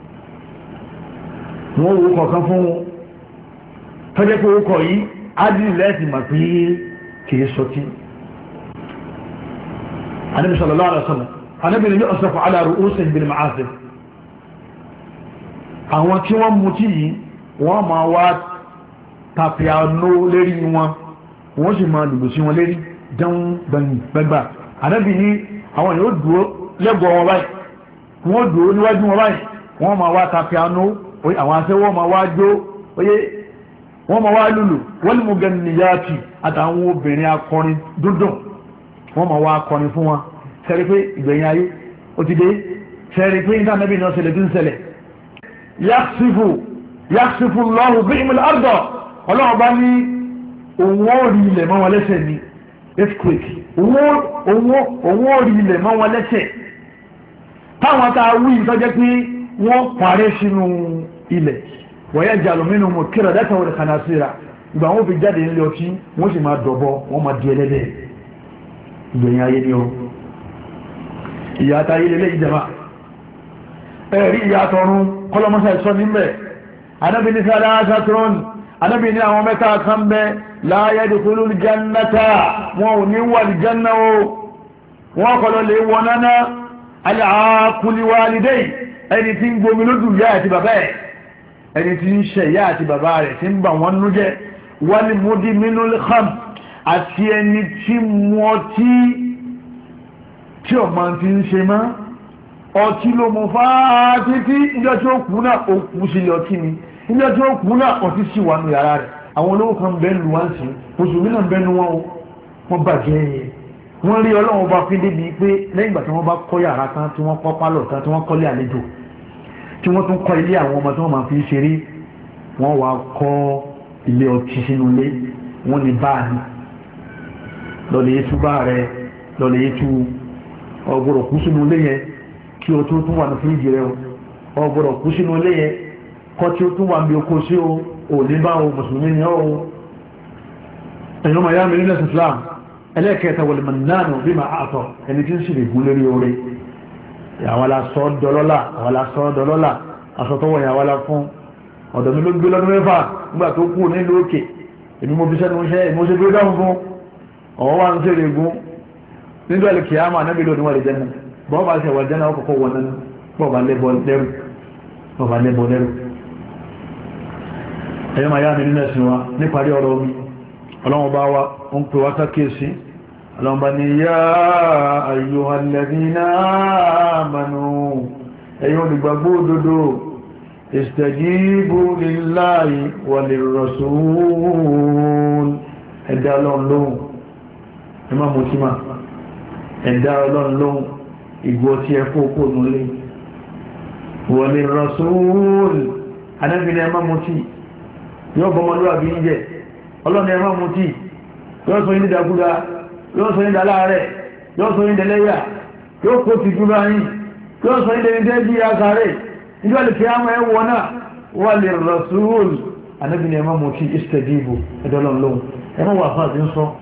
Speaker 3: wọ́n wo kọ̀ọ̀kan fún tọ́jẹ́ pé orúkọ yìí ádìrí lẹ́ẹ̀sì mà pé kìí sọtí Ànábì sallallahu alaihi wasallam Ànábì ní yu'safu ala ru'usihim bil ma'asif àwọn tí wọ́n mú tí yìí wọ́n máa wá tàpíànó lérí wọn wọ́n sì máa lùlù sí wọn lérí dán gbẹ̀gbà ànábì ní àwọn yóò dúró lẹ́gbọ̀ọ́ wọn báyìí wọ́n dúró níwájú wọn báyìí wọ́n máa wá ta piano àwọn aṣẹ́wọ́ máa wá jó oyé wọ́n máa wá lùlù wal muganniyati àtàwọn obìnrin akọrin dúndùn wọ́n máa wá akọrin fún wọn sẹ́rí pé ìgbẹ̀yìn ayé ó ti dé sẹ́rí pé ìtànẹ́bì náà ṣẹlẹ̀ tí ń ṣẹlẹ̀ yaksifu yaksifu Allahu bihimul arda ọlọ́run bá ní òun ó rí ilẹ̀ mọ́ wọn lẹ́sẹ̀ ní earthquake òun ó rí ilẹ̀ mọ́ wọn lẹ́sẹ̀ táwọn tá a wí ìtọ́jẹ́ pé wọ́n parẹ́ sínú ilẹ̀ wọ̀nyẹ́ jàlùmínú mọ̀ kíra dátà wọlé kanasira ìgbà wọn fi jáde nílé ọtí wọ́n sì máa dọ̀bọ̀ wọ́n máa di ẹlẹ́dẹ̀ ìgbẹ̀yìn ayé ni ó ìyá àtàyè lélẹ́ ìjẹba ẹ̀rí ìyá tọrún kọlọmọsà ìsọ níbẹ̀ anábì ní sáadá sátírọ́n anábì ní àwọn mẹ́ta kan bẹ́ la yadkhulul jannata wọn ò ní wà ní janna o wọ́n kọlọ lè wọ náná al-aaquli walidayhi ẹni tí ń gbomi lójú ìyá àti bàbá ẹ̀ ẹni tí ń ṣe ìyá àti bàbá rẹ̀ tí ń bà wọ́n nú jẹ́ wal mudminul khamr àti ẹni tí mú ọtí tí ọmọ ti ń ṣe mọ́ ọtí ló mú fáá títí ìjọ tí ó kú náà ó kú sílẹ̀ ọtí ni ìjọ tí ó kú náà ọtí sì wà nù yàrá rẹ̀ àwọn olówó kan bẹ́ẹ̀ lù wá sí oṣù mí náà bẹ́ẹ̀ nu wọn wọn bàjẹ́ yẹn wọ́n rí ọlọ́run bá fi débi pé lẹ́yìn ìgbà tí wọ́n bá kọ́ yàrá tán tí wọ́n kọ́ pálọ̀ tán tí wọ́n kọ́lé àlejò tí wọ́n tún kọ́ ilé àwọn ọmọ tí wọ́n máa fi ṣeré wọ́n wá kọ́ ilé ọtí sínú ilé wọ́n ní báàní lọ́lẹ̀ yẹtú bá rẹ̀ lọ́lẹ̀ yẹtú ọgbọ̀rọ̀ kú sínú ilé yẹn kí o tó tún wà ní fíríjì rẹ̀ ọgbọ̀rọ̀ kú sínú ilé yẹn kọ́ tí ó tún wà ní oko sí o ò ní bá o mùsùlùmí ni ọ́ ẹ̀yọ́ mayá mi nílẹ̀ Islam ẹlẹ́kẹta wọlé mọ̀nánà bí ma àtọ̀ ẹni tí ń sì lè gún lérí orí àwọn aláṣọ́ dọlọ́lá àwọn aláṣọ́ dọlọ́lá aṣọ́tọ́wọ̀ ìyàwó alá fún ọ̀dọ̀ mi ló gbé lọ́dún mẹ́fà nígbà tó kú nílùú òkè èmi mo fi sẹ́nu iṣẹ́ ìmọ̀ ṣe gbé dáhùn fún ọ̀wọ́ wa ń ṣe lè gún nígbà lè kìí àmà nábì lónìí wà lè jẹ́nà bọ́ọ̀ bá ṣe wà jẹ́nà ọkọ̀kọ́ wọn náà bọ́ọ̀ bá lẹ́bọ̀ lẹ́rù bọ́ọ̀ bá lẹ́bọ̀ lẹ́rù ẹ̀yọ́ máa yá mi nínú ẹ̀sìn wa níparí ọ̀rọ̀ mi ọlọ́run bá wa ń pè wá sákèsí ọlọ́run bá ní yá ayyuhal ladhina amanu ẹ̀yin olùgbàgbọ́ òdodo istajibu lillahi wa lirrasul ẹ̀dá ọlọ́run lóhùn ẹmá mọ̀tíma ẹ̀dá ọlọ́run lóhùn ìgbọ́ tí ẹ fún òkú òmúlé wa lirrasul anábìnrin ẹmá mọ̀tí yóò bọ́mọlúwàbí ń jẹ́ ọlọ́ni ẹ̀mọ́ mú tí yóò sọ yí dídàgúdá yóò sọ yí dàláàrẹ̀ yóò sọ yí dẹ̀lẹ́yà yóò kó ti dúró ayín yóò sọ yí dẹ̀lẹ́dẹ́ bí àkàrẹ̀ nígbà lè fi àmọ́ ẹwọ náà wà lè rasul anábìnrin ẹ̀mọ́ mú tí istajibu ẹ̀dọ́lọ́n lóhun ẹ̀mọ́ wà fún àti ń sọ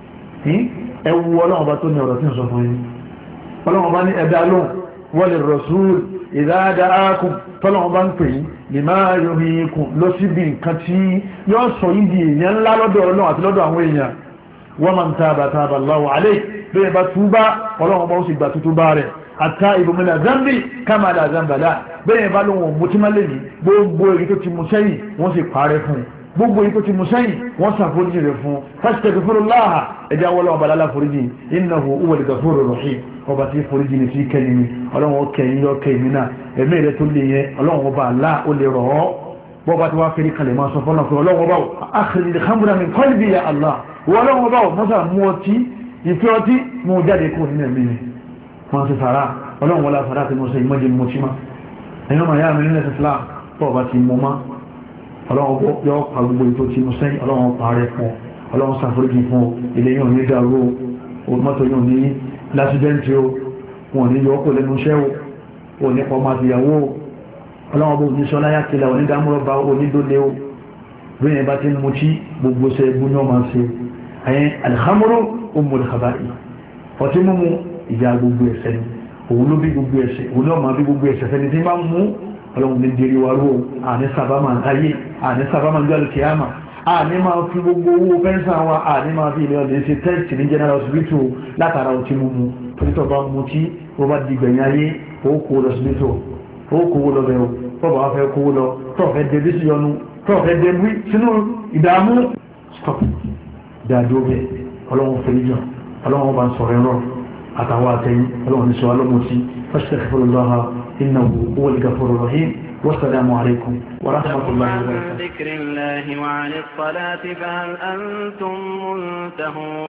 Speaker 3: ẹwọ ọlọ́run bá tó ní ọ̀rọ̀ tí ń sọ fún yín ọlọ́run bá ní ẹ̀dá lóhun wà lè rasul idha da'akum tọ́lọ́run bá ń pè yín lèmá yomi ikùn lọ síbi nǹkan tí yóò sọ ìdí èèyàn ńlá lọ́dọ̀ ọlọ́run àti lọ́dọ̀ àwọn èèyàn wọ́n máa ń tàbà tàbà Allahu alayhi bẹ́ẹ̀ bá túbá ọlọ́run bá ó sì gbà tútúbá rẹ̀ àtà ìbòmìnà zambi kàmàlà zambala bẹ́ẹ̀ bá lóhun mọ́tímálẹ̀ ní gbogbo èyí tó ti mú sẹ́yìn wọ́n sì parẹ́ fún gbogbo èyí tó ti mú sẹ́yìn wọ́n sàforíjì rẹ̀ fún fastaghfirullaha ẹjá wọ́lọ́ ọba lálá foríjì innahu huwal ghafurur rahim ọba tí foríjì ní sí kẹ́ni ni ọlọ́run kẹ́yìn yọ kẹ́yìn náà ẹ̀mí rẹ̀ tó lè yẹn ọlọ́run ọba àlá ó lè rọ̀ ọ́ bọ́ba tí wàá fẹ́rí kalẹ̀ máa sọ fọ́nà pé ọlọ́run ọba akhrij al-khamra min qalbi ya Allah ọlọ́run ọba mọ́sà mú ọtí ìfẹ́ ọtí mú jáde kó nínú ẹ̀mí ni wọ́n ti fara ọlọ́run wọlé afárá tí mo sọ ìmọ̀jẹ̀ mo ti má ẹ̀yọ́ màá yá mi nílẹ̀ Islam bọ́ọ̀ba ti mọ́ má ọlọ́run yọ pa gbogbo ètò tí mo sẹ́yìn ọlọ́run parẹ́ fún ọlọ́run ṣàforíjì fún ilé yóò ní dàrú mọ́tò yóò ní lásìdẹ́ntì o wọn ní yọ kó lẹ́nu iṣẹ́ o ní ọmọ àtìyàwó ọlọ́wọ́ bó ní sọ́lá yàkìlá onídàmúrọ̀bá onídólé o bíyẹn bá ti mú tí gbogbo ṣe ẹgbú ní ọmọ ṣe ayẹn alhamuru ummul khaba'i ọtí mímú ìyá gbogbo ẹ̀ṣẹ̀ ni òun ló bí gbogbo ẹ̀ṣẹ̀ òun náà máa bí gbogbo ẹ̀ṣẹ̀ fẹ́ni tí máa ń mú ọlọ́run ní dèrè wa ró àní sábàmà ayé àní sábàmà gbé alùkìyàmà àní máa fi gbogbo owó fẹ́ǹsà wa àní máa fi ilé ọ̀dẹ̀ ṣe tẹ́ẹ̀tì ní general hospital látara ọtí mímú torítọ̀ bá mú tí ó bá di gbẹ̀yìn ayé ó kó lọ hospital ó kówó lọ bẹ̀rù tọ́bà wá fẹ́ kówó lọ tọ́fẹ́ débí sí yọnu tọ́fẹ́ débí sínú ìdààmú stop dáadó bẹ̀ ọlọ́run fẹ́lẹ́jọ́ ọlọ́run bá ń sọ̀rọ̀ ẹ̀rọ àtàwọn àtẹ̀yìn ọlọ́run ní sọ alọ́mọtí fastaghfirullaha innahu huwal ghafurur rahim. والسلام عليكم ورحمة الله وبركاته.
Speaker 2: عن ذكر الله وعن الصلاة فهل أنتم منتهون.